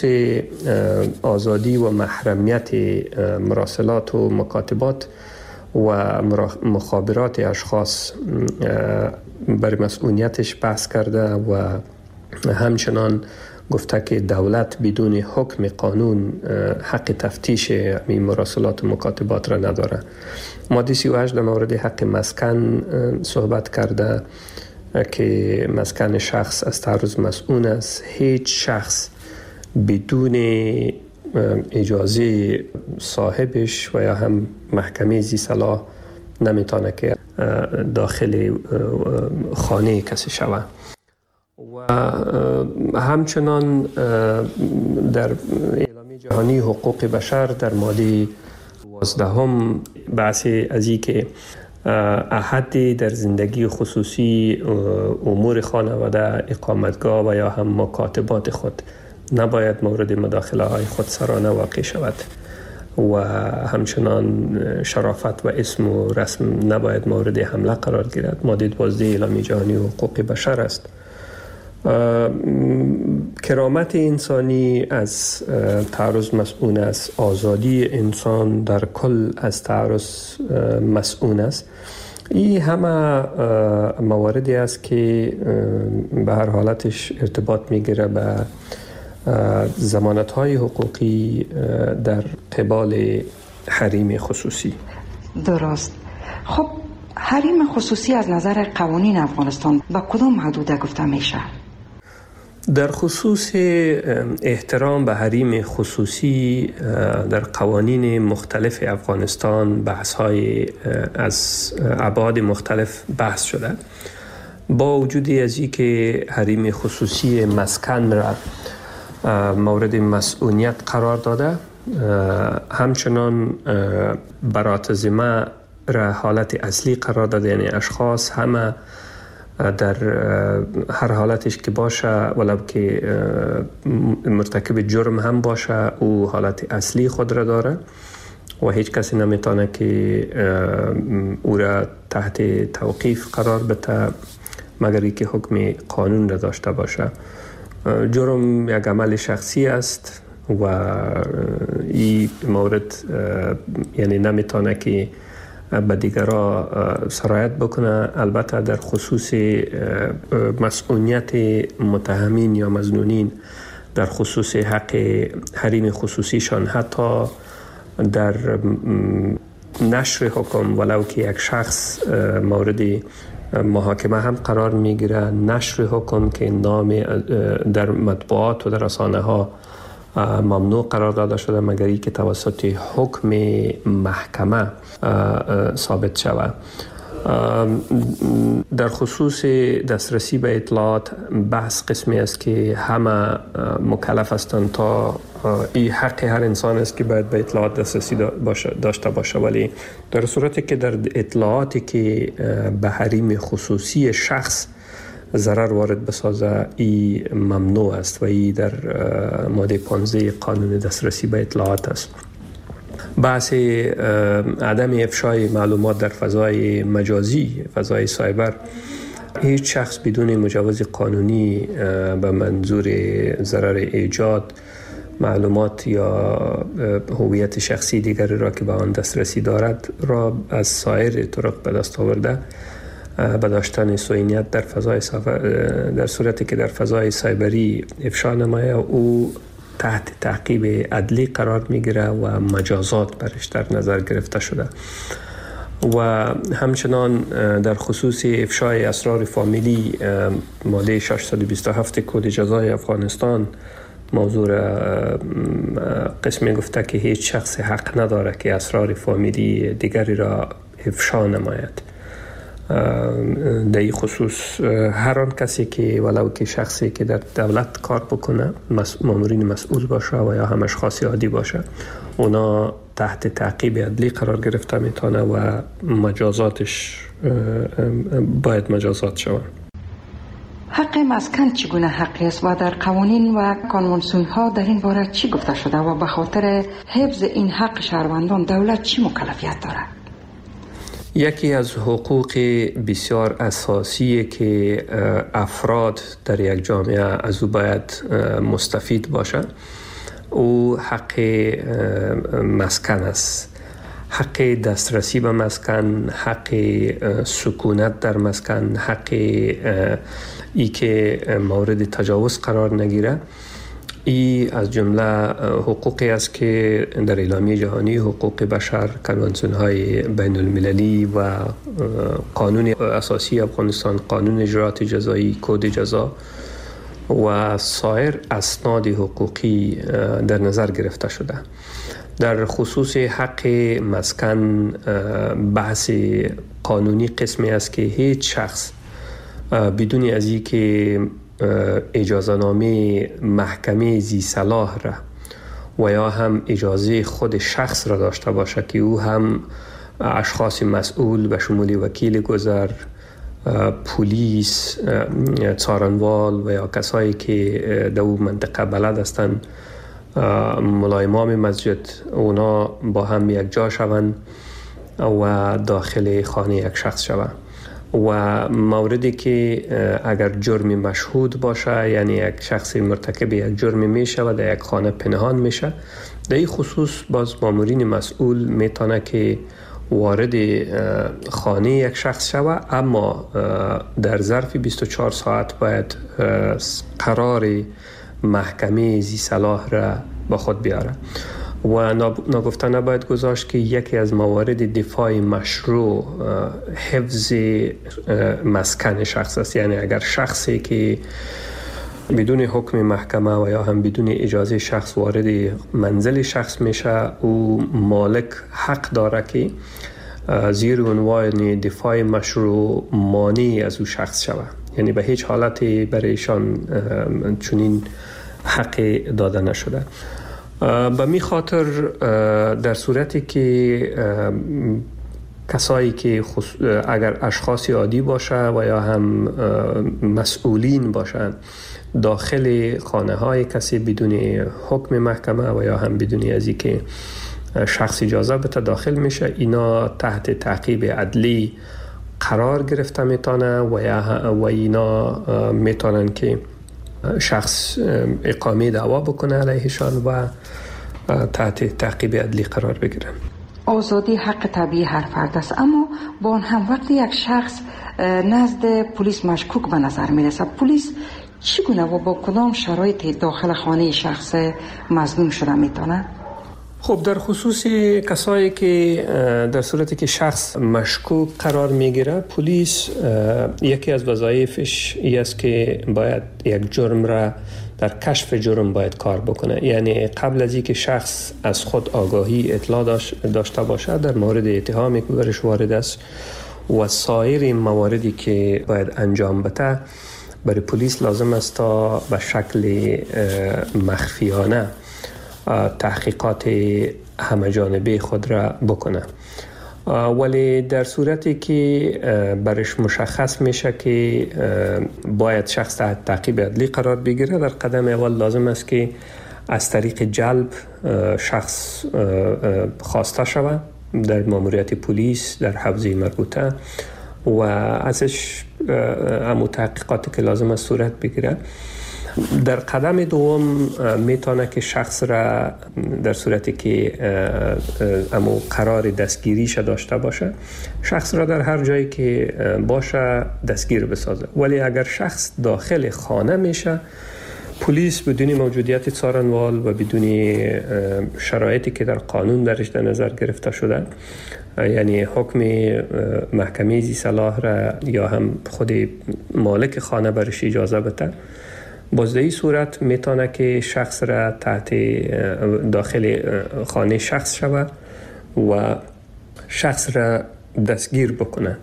آزادی و محرمیت مراسلات و مکاتبات و مخابرات اشخاص بر مسئولیتش بحث کرده و همچنان گفته که دولت بدون حکم قانون حق تفتیش این مراسلات و مکاتبات را نداره. ماده 38 در مورد حق مسکن صحبت کرده که مسکن شخص از تعرض مسئول است. هیچ شخص بدون اجازه صاحبش و یا هم محکمه ذی صلاح نمیتونه که داخل خانه کسی شود. و همچنان در اعلامیه جهانی حقوق بشر در ماده 12 بحث از این که احد در زندگی خصوصی امور خانواده، اقامتگاه و یا هم مکاتبات خود نباید مورد مداخله های خودسرانه واقع شود و همچنان شرافت و اسم و رسم نباید مورد حمله قرار گیرد. ماده 12 اعلامیه جهانی حقوق بشر است. کرامت انسانی از تعرض مسئول است. آزادی انسان در کل از تعرض مسئول است. این همه مواردی است که به هر حالتش ارتباط میگیره به ضمانت‌های حقوقی در قبال حریم خصوصی. درست. خب حریم خصوصی از نظر قوانین افغانستان با کدام حدود گفته میشه؟ در خصوص احترام به حریم خصوصی در قوانین مختلف افغانستان بحث‌های از ابعاد مختلف بحث شده. با وجود از این که حریم خصوصی مسکن را مورد مسئولیت قرار داده، همچنان براتزمه را حالت اصلی قرار داده، یعنی اشخاص همه در هر حالتش که باشه ولو که مرتکب جرم هم باشه او حالت اصلی خود را داره و هیچ کسی نمیتونه که او را تحت توقیف قرار بده مگر اینکه حکم قانون را داشته باشه. جرم یک عمل شخصی است و این مورد یعنی نمیتونه که به دیگرها سرایت بکنه. البته در خصوص مسئولیت متهمین یا مظنونین در خصوص حق حریم خصوصیشان، حتی در نشر حکم ولو که یک شخص مورد محاکمه هم قرار میگیره، نشر حکم که نام در مطبوعات و در رسانه ها ممنوع قرار داده شده مگر اینکه توسط حکم محکمه ثابت شود. در خصوص دسترسی به اطلاعات بحث قسمی است که همه مکلف هستند تا این حق هر انسان است که باید به اطلاعات دسترسی داشته باشه، ولی در صورتی که در اطلاعاتی که به حریم خصوصی شخص ضرر وارد بسازه این ممنوع است و این در ماده 15 قانون دسترسی به اطلاعات است. بحث عدم افشای معلومات در فضای مجازی، فضای سایبر، هیچ شخص بدون مجوز قانونی به منظور ضرر ایجاد معلومات یا هویت شخصی دیگری را که به آن دسترسی دارد را از سایر طرق به دست آورده به داشتن صهیونیت در فضای در صورتی که در فضای سایبری افشا نمایه او تحت تعقیب عدلی قرار میگیره و مجازات برش در نظر گرفته شده. و همچنان در خصوص افشای اسرار فامیلی ماده 627 کد جزای افغانستان موضوع قسمی گفته که هیچ شخص حق نداره که اسرار فامیلی دیگری را افشا نماید. در این خصوص هر آن کسی که ولو که شخصی که در دولت کار بکنه، مامورین مسئول باشه و یا هم اشخاص عادی باشه، اونا تحت تعقیب عدلی قرار گرفته میتونه و مجازاتش باید مجازات شود. حق مسکن چگونه حقی است و در قوانین و کنوانسیون ها در این باره چی گفته شده و به خاطر حفظ این حق شهروندان دولت چی مکلفیت دارد؟ یکی از حقوق بسیار اساسی که افراد در یک جامعه از او باید مستفید باشند او حق مسکن است. حق دسترسی به مسکن، حق سکونت در مسکن، حق ای که مورد تجاوز قرار نگیره. این از جمله حقوقی است که در اعلامیه جهانی حقوق بشر، کنوانسیون های بین المللی و قانون اساسی افغانستان، قانون اجرات جزایی، کد جزا و سایر اسناد حقوقی در نظر گرفته شده. در خصوص حق مسکن بحث قانونی قسمی است که هیچ شخص بدون از این که اجازه نامه محکمه ذی صلاح را و یا هم اجازه خود شخص را داشته باشه که او هم اشخاص مسئول به شمول وکیل گذر، پلیس، څارنوال و یا کسایی که در اون منطقه بلد هستند، ملایمام مسجد، اونا با هم یک جا شوند و داخل خانه یک شخص شوند. و موردی که اگر جرم مشهود باشه، یعنی یک شخص مرتکب یک جرم میشه و در یک خانه پنهان میشه، در این خصوص باز مامورین مسئول میتونه که وارد خانه یک شخص شوه، اما در ظرف 24 ساعت باید قرار محکمه ذی صلاح را با خود بیاره. و ناگفته نباید گذاشت که یکی از موارد دفاع مشروع حفظ مسکن شخص است. یعنی اگر شخصی که بدون حکم محکمه و یا هم بدون اجازه شخص وارد منزل شخص میشه، او مالک حق داره که زیر عنوان دفاع مشروع مانع از او شخص شود. یعنی به هیچ حالتی برایشان چنین حق داده نشده. به می خاطر در صورتی که کسایی که اگر اشخاص عادی باشه و یا هم مسئولین باشند داخل خانه های کسی بدون حکم محکمه و یا هم بدون از اینکه شخص اجازه بده داخل میشه، اینا تحت تعقیب عدلی قرار گرفته میتونه و اینا میتونن که شخص اقامه دعوا بکنه علیهشان و تحت تعقیب عدلی قرار بگیرن. آزادی حق طبیعی هر فرد است، اما با آن هم وقتی یک شخص نزد پلیس مشکوک به نظر میرسه، پلیس چگونه و با کدام شرایط داخل خانه شخص مظنون شده میتونه؟ خب در خصوص کسایی که در صورتی که شخص مشکوک قرار میگیره، پلیس یکی از وظایفش این است که باید یک جرم را در کشف جرم باید کار بکنه. یعنی قبل از اینکه شخص از خود آگاهی اطلاع داشته باشه در مورد اتهامی که برش وارد است و سایر مواردی که باید انجام بده، برای پلیس لازم است تا به شکل مخفیانه تحقیقات همه جانبه خود را بکنه. ولی در صورتی که برش مشخص میشه که باید شخص تحت تعقیب عدلی قرار بگیره، در قدم اول لازم است که از طریق جلب شخص خواسته شود در ماموریت پلیس در حوزه مربوطه و ازش همون تحقیقاتی که لازم است صورت بگیره. در قدم دوم میتونه که شخص را در صورتی که امو قرار دستگیریش داشته باشه، شخص را در هر جایی که باشه دستگیر بسازه. ولی اگر شخص داخل خانه میشه، پلیس بدون موجودیت څارنوال و بدون شرایطی که در قانون درش در نظر گرفته شده، یعنی حکم محکمه ذی صلاح را یا هم خود مالک خانه برش اجازه بده، باز این صورت میتونه که شخص را تحت داخل خانه شخص شود و شخص را دستگیر بکنه.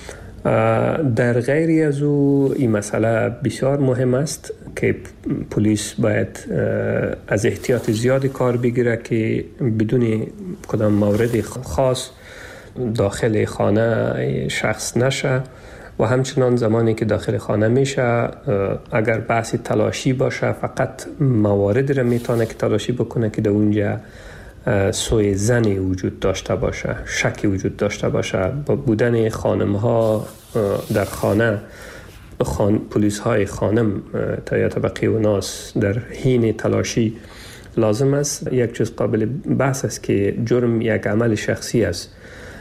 در غیر از او این مسئله بسیار مهم است که پلیس باید از احتیاط زیادی کار بگیره که بدون کدام مورد خاص داخل خانه شخص نشه و همچنان زمانی که داخل خانه میشه اگر بحث تلاشی باشه فقط موارد را میتونه که تلاشی بکنه که در اونجا سوء ظن وجود داشته باشه، شکی وجود داشته باشه. با بودن خانم ها در خانه پلیس های خانم تا طبقه و ناس در حین تلاشی لازم است. یک چیز قابل بحث است که جرم یک عمل شخصی است.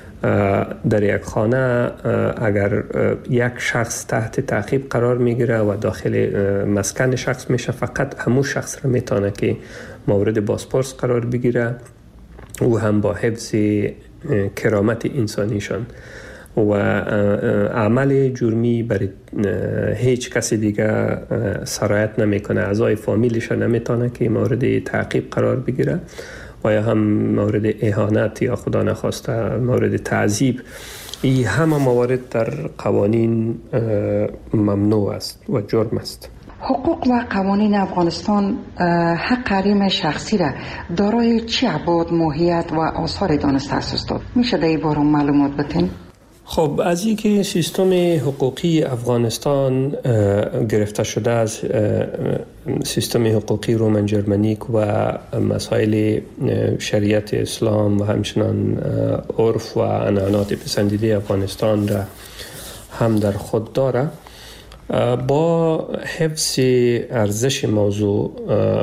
در یک خانه اگر یک شخص تحت تعقیب قرار میگیره و داخل مسکن شخص میشه، فقط همون شخص را میتونه که مورد بازپرس قرار بگیره و هم با حفظ کرامت انسانیشان و عمل جرمی برای هیچ کسی دیگه سرایت نمیکنه. اعضای فامیلش نمیتونه که مورد تعقیب قرار بگیره و یا هم مورد اهانت یا خدا نخواسته مورد تعذیب. این همه موارد در قوانین ممنوع است و جرم است. حقوق و قوانین افغانستان حق حریم شخصی را دارای چه ابعاد، ماهیت و آثار دانسته است داد؟ میشه در این باره معلومات بدین؟ خب از اینکه سیستم حقوقی افغانستان گرفته شده از سیستم حقوقی رومن جرمنیک و مسائل شریعت اسلام و همچنان عرف و عنعنات پسندیده افغانستان را هم در خود داره، با حفظ ارزش موضوع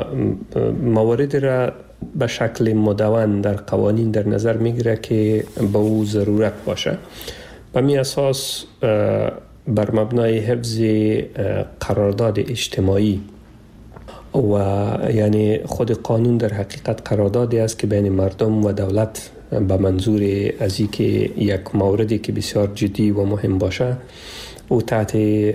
موارد را به شکل مدون در قوانین در نظر میگیره که به او ضرورت باشه. به می اساس بر مبنای حفظ قرارداد اجتماعی و یعنی خود قانون در حقیقت قراردادی است که بین مردم و دولت به منظور از اینکه یک موردی که بسیار جدی و مهم باشه او تحت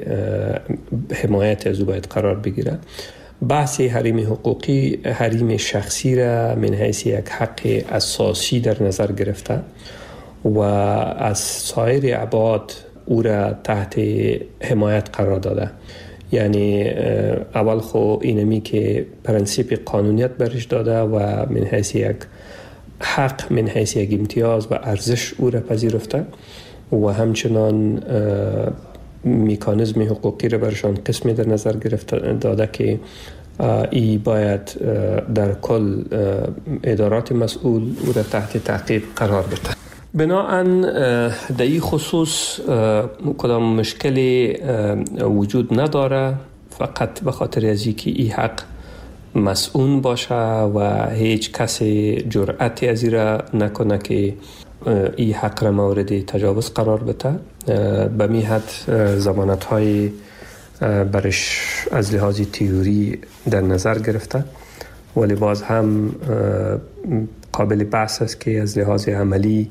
حمایت از او باید قرار بگیره. بحث حریم حقوقی حریم شخصی را من حیث یک حق اساسی در نظر گرفته و از سایر ابعاد او را تحت حمایت قرار داده. یعنی اول خو اینمی که پرنسیپ قانونیت برش داده و من حیث یک حق، من حیث یک امتیاز و ارزش او را پذیرفته و همچنان میکانیزم حقوقی را برشان قسمی در نظر گرفته داده که ای باید در کل ادارات مسئول او را تحت تعقیب قرار بده. بناهن در این خصوص کدام مشکلی وجود نداره، فقط به خاطر از اینکه این حق مسئول باشه و هیچ کسی جرأتی از این را نکنه که این حق را مورد تجاوز قرار بده. به می حد ضمانت‌های برش از لحاظ تئوری در نظر گرفته، ولی باز هم قابل بحث است که از لحاظ عملی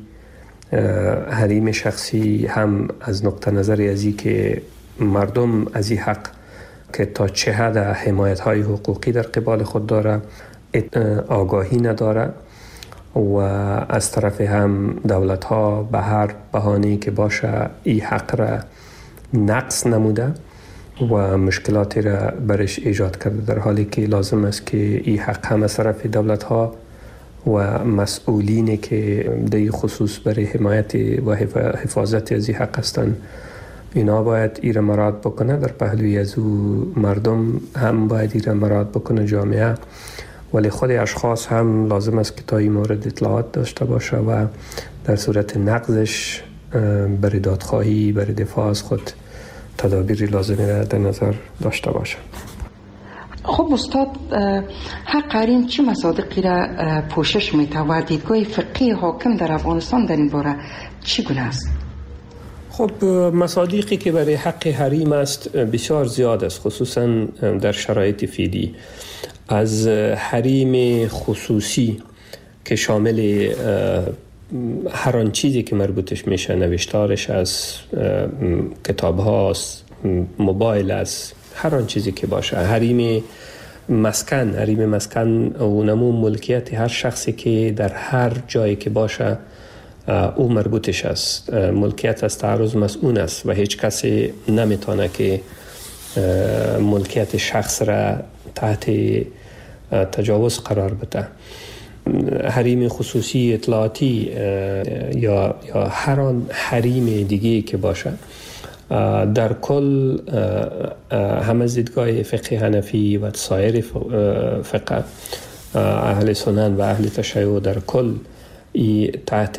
حریم شخصی هم از نقطه نظر ازی که مردم از این حق که تا چه حد حمایت های حقوقی در قبال خود داره آگاهی نداره و از طرف هم دولت ها به هر بهانه‌ای که باشه این حق را نقص نموده و مشکلاتی را برش ایجاد کرده، در حالی که لازم است که این حق هم از طرف دولت ها و مسئولینی که در خصوص برای حمایت و حفاظت از این حق هستند اینا باید ایره مراعات بکنه. در پهلوی از او مردم هم باید ایره مراعات بکنه، جامعه، ولی خود اشخاص هم لازم است که تا این مورد اطلاعات داشته باشه و در صورت نقضش برای دادخواهی، برای دفاع از خود تدابیر لازمی را در نظر داشته باشه. خب استاد، حق حریم چه مصادیقی را پوشش میده و دیدگاه فقهی حاکم در افغانستان در این باره چگونه است؟ خب مصادیقی که برای حق حریم است بسیار زیاد است، خصوصا در شرایط فعلی. از حریم خصوصی که شامل هر آن چیزی که مربوطش میشه، نوشتارش از کتاب هاست، موبایل است، هر آن چیزی که باشه. حریم مسکن و نمو ملکیت هر شخصی که در هر جایی که باشه او مربوطش است. ملکیت از تعرض مسئول است و هیچ کسی نمیتونه که ملکیت شخص را تحت تجاوز قرار بده. حریم خصوصی اطلاعاتی یا هر آن حریم دیگه که باشه، در کل هم از دیدگاه فقه حنفی و سایر فقه اهل سنن و اهل تشیع در کل تحت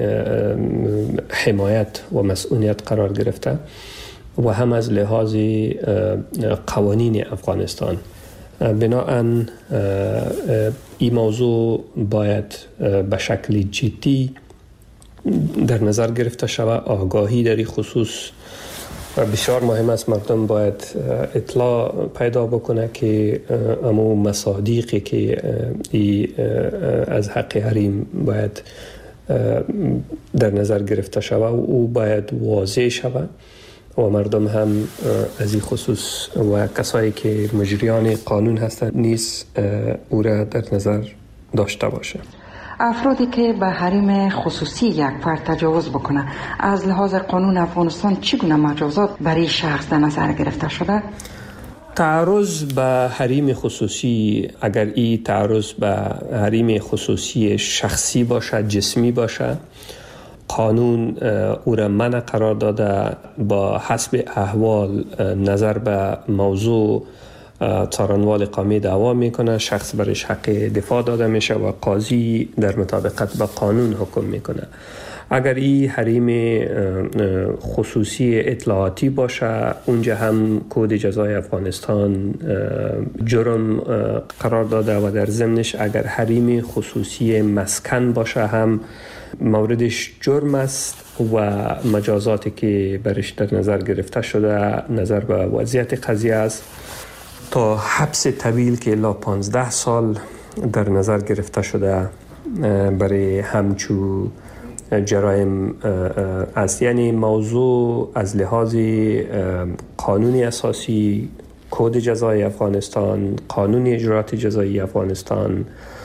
حمایت و مسئولیت قرار گرفته و هم از لحاظ قوانین افغانستان. بناهن این موضوع باید به شکل جدی در نظر گرفته شود. آگاهی در این خصوص بسیار مهم است. مردم باید اطلاع پیدا بکنه که امو مصادیقی که از حق حریم باید در نظر گرفته شود و او باید واضح شود و مردم هم از این خصوص و کسایی که مجریان قانون هستند نیز او را در نظر داشته باشه. افرادی که به حریم خصوصی یک فرد تجاوز بکنه، از لحاظ قانون افغانستان چگونه مجازات برای شخص در نظر گرفته شده؟ تعرض به حریم خصوصی، اگر این تعرض به حریم خصوصی شخصی باشه، جسمی باشه، قانون او را منع قرار داده. با حسب احوال نظر به موضوع څارنوال قومی دعوا میکنه، شخص برش حق دفاع داده میشه و قاضی در مطابقت با قانون حکم میکنه. اگر این حریم خصوصی اطلاعاتی باشه، اونجا هم کد جزای افغانستان جرم قرار داده و در ضمنش اگر حریم خصوصی مسکن باشه هم موردش جرم است و مجازاتی که برش در نظر گرفته شده نظر به وضعیت قضیه است تا حبس طویل که الا 15 سال در نظر گرفته شده برای همچو جرایم است. یعنی موضوع از لحاظ قانونی اساسی، کد جزای افغانستان، قانون اجرات جزایی افغانستان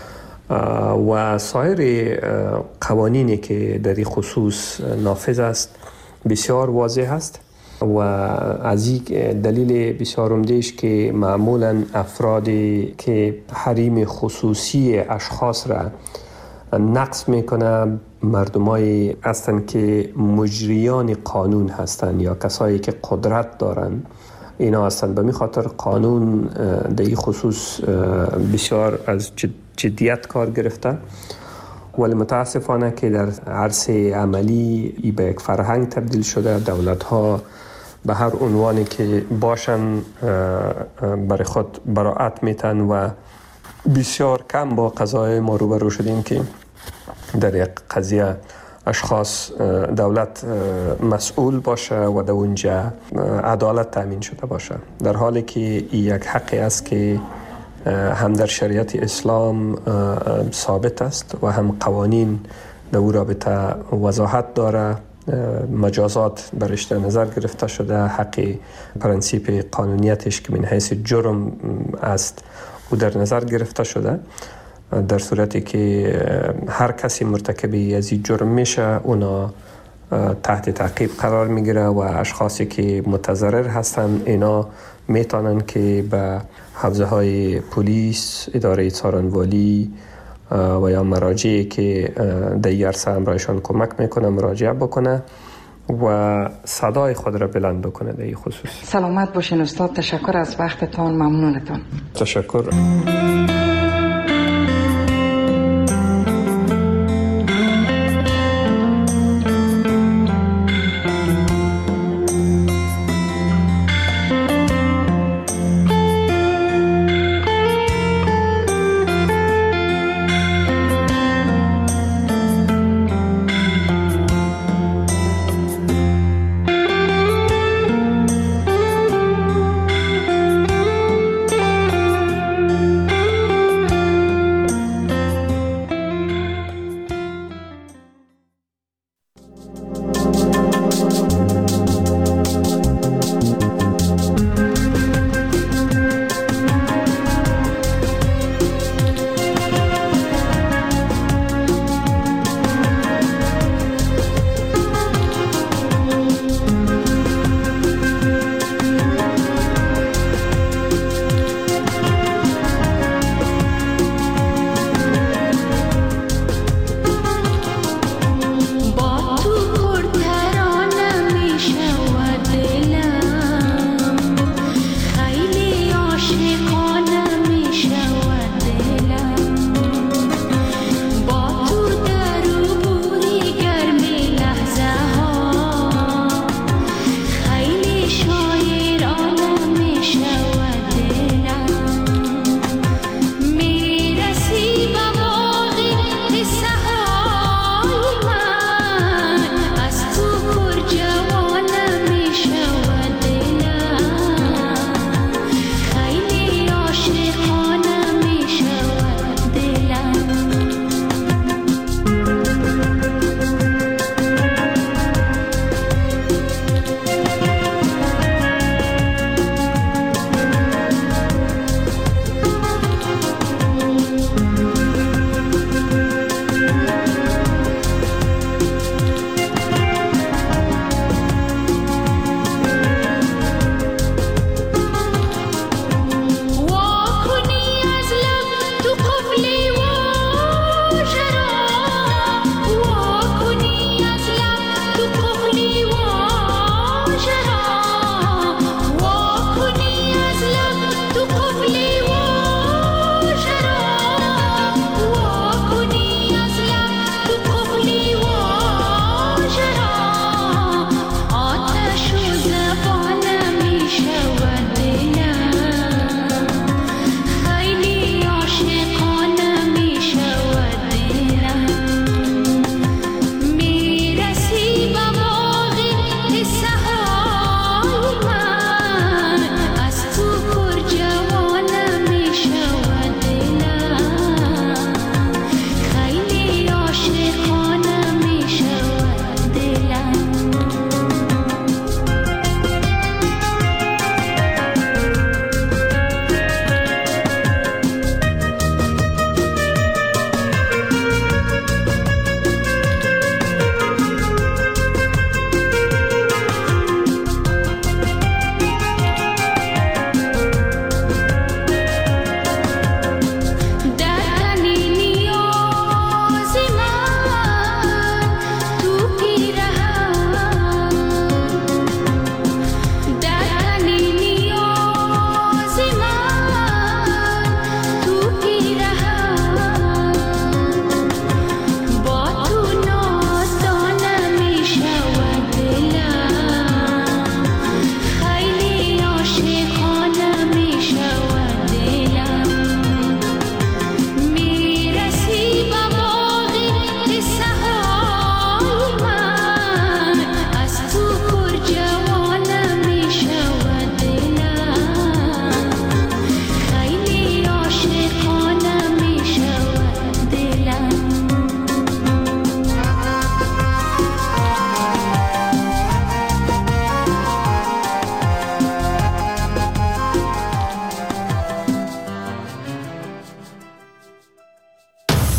و سایر قوانینی که در این خصوص نافذ است بسیار واضح است و از این دلیل بسیار عمده‌اش که معمولا افرادی که حریم خصوصی اشخاص را نقض میکنه مردمایی هستند که مجریان قانون هستند یا کسایی که قدرت دارند اینا هستند. به می خاطر قانون در این خصوص بسیار از جدیت کار گرفته، ولی متاسفانه که در عرصه عملی ای به یک فرهنگ تبدیل شده. دولت ها به هر عنوانی که باشن برای خود براعت میتن و بسیار کم با قضای ما روبرو شدیم که در یک قضیه اشخاص دولت مسئول باشه و در اونجا عدالت تامین شده باشه، در حالی که یک حقی است که هم در شریعت اسلام ثابت است و هم قوانین در او رابطه وضاحت داره. مجازات برش در نظر گرفته شده، حق پرنسیپ قانونیتش که من حیث جرم است او در نظر گرفته شده. در صورتی که هر کسی مرتکب از این جرم میشه اونا تحت تعقیب قرار میگیره و اشخاصی که متضرر هستن اینا میتونن که به حوزه های پلیس، اداره څارنوالی و یا مراجعی که در این عرصه همراهشان کمک میکنه مراجعه بکنه و صدای خود را بلند بکنه در این خصوص. سلامت باشین استاد، تشکر از وقتتان، ممنونتان. تشکر.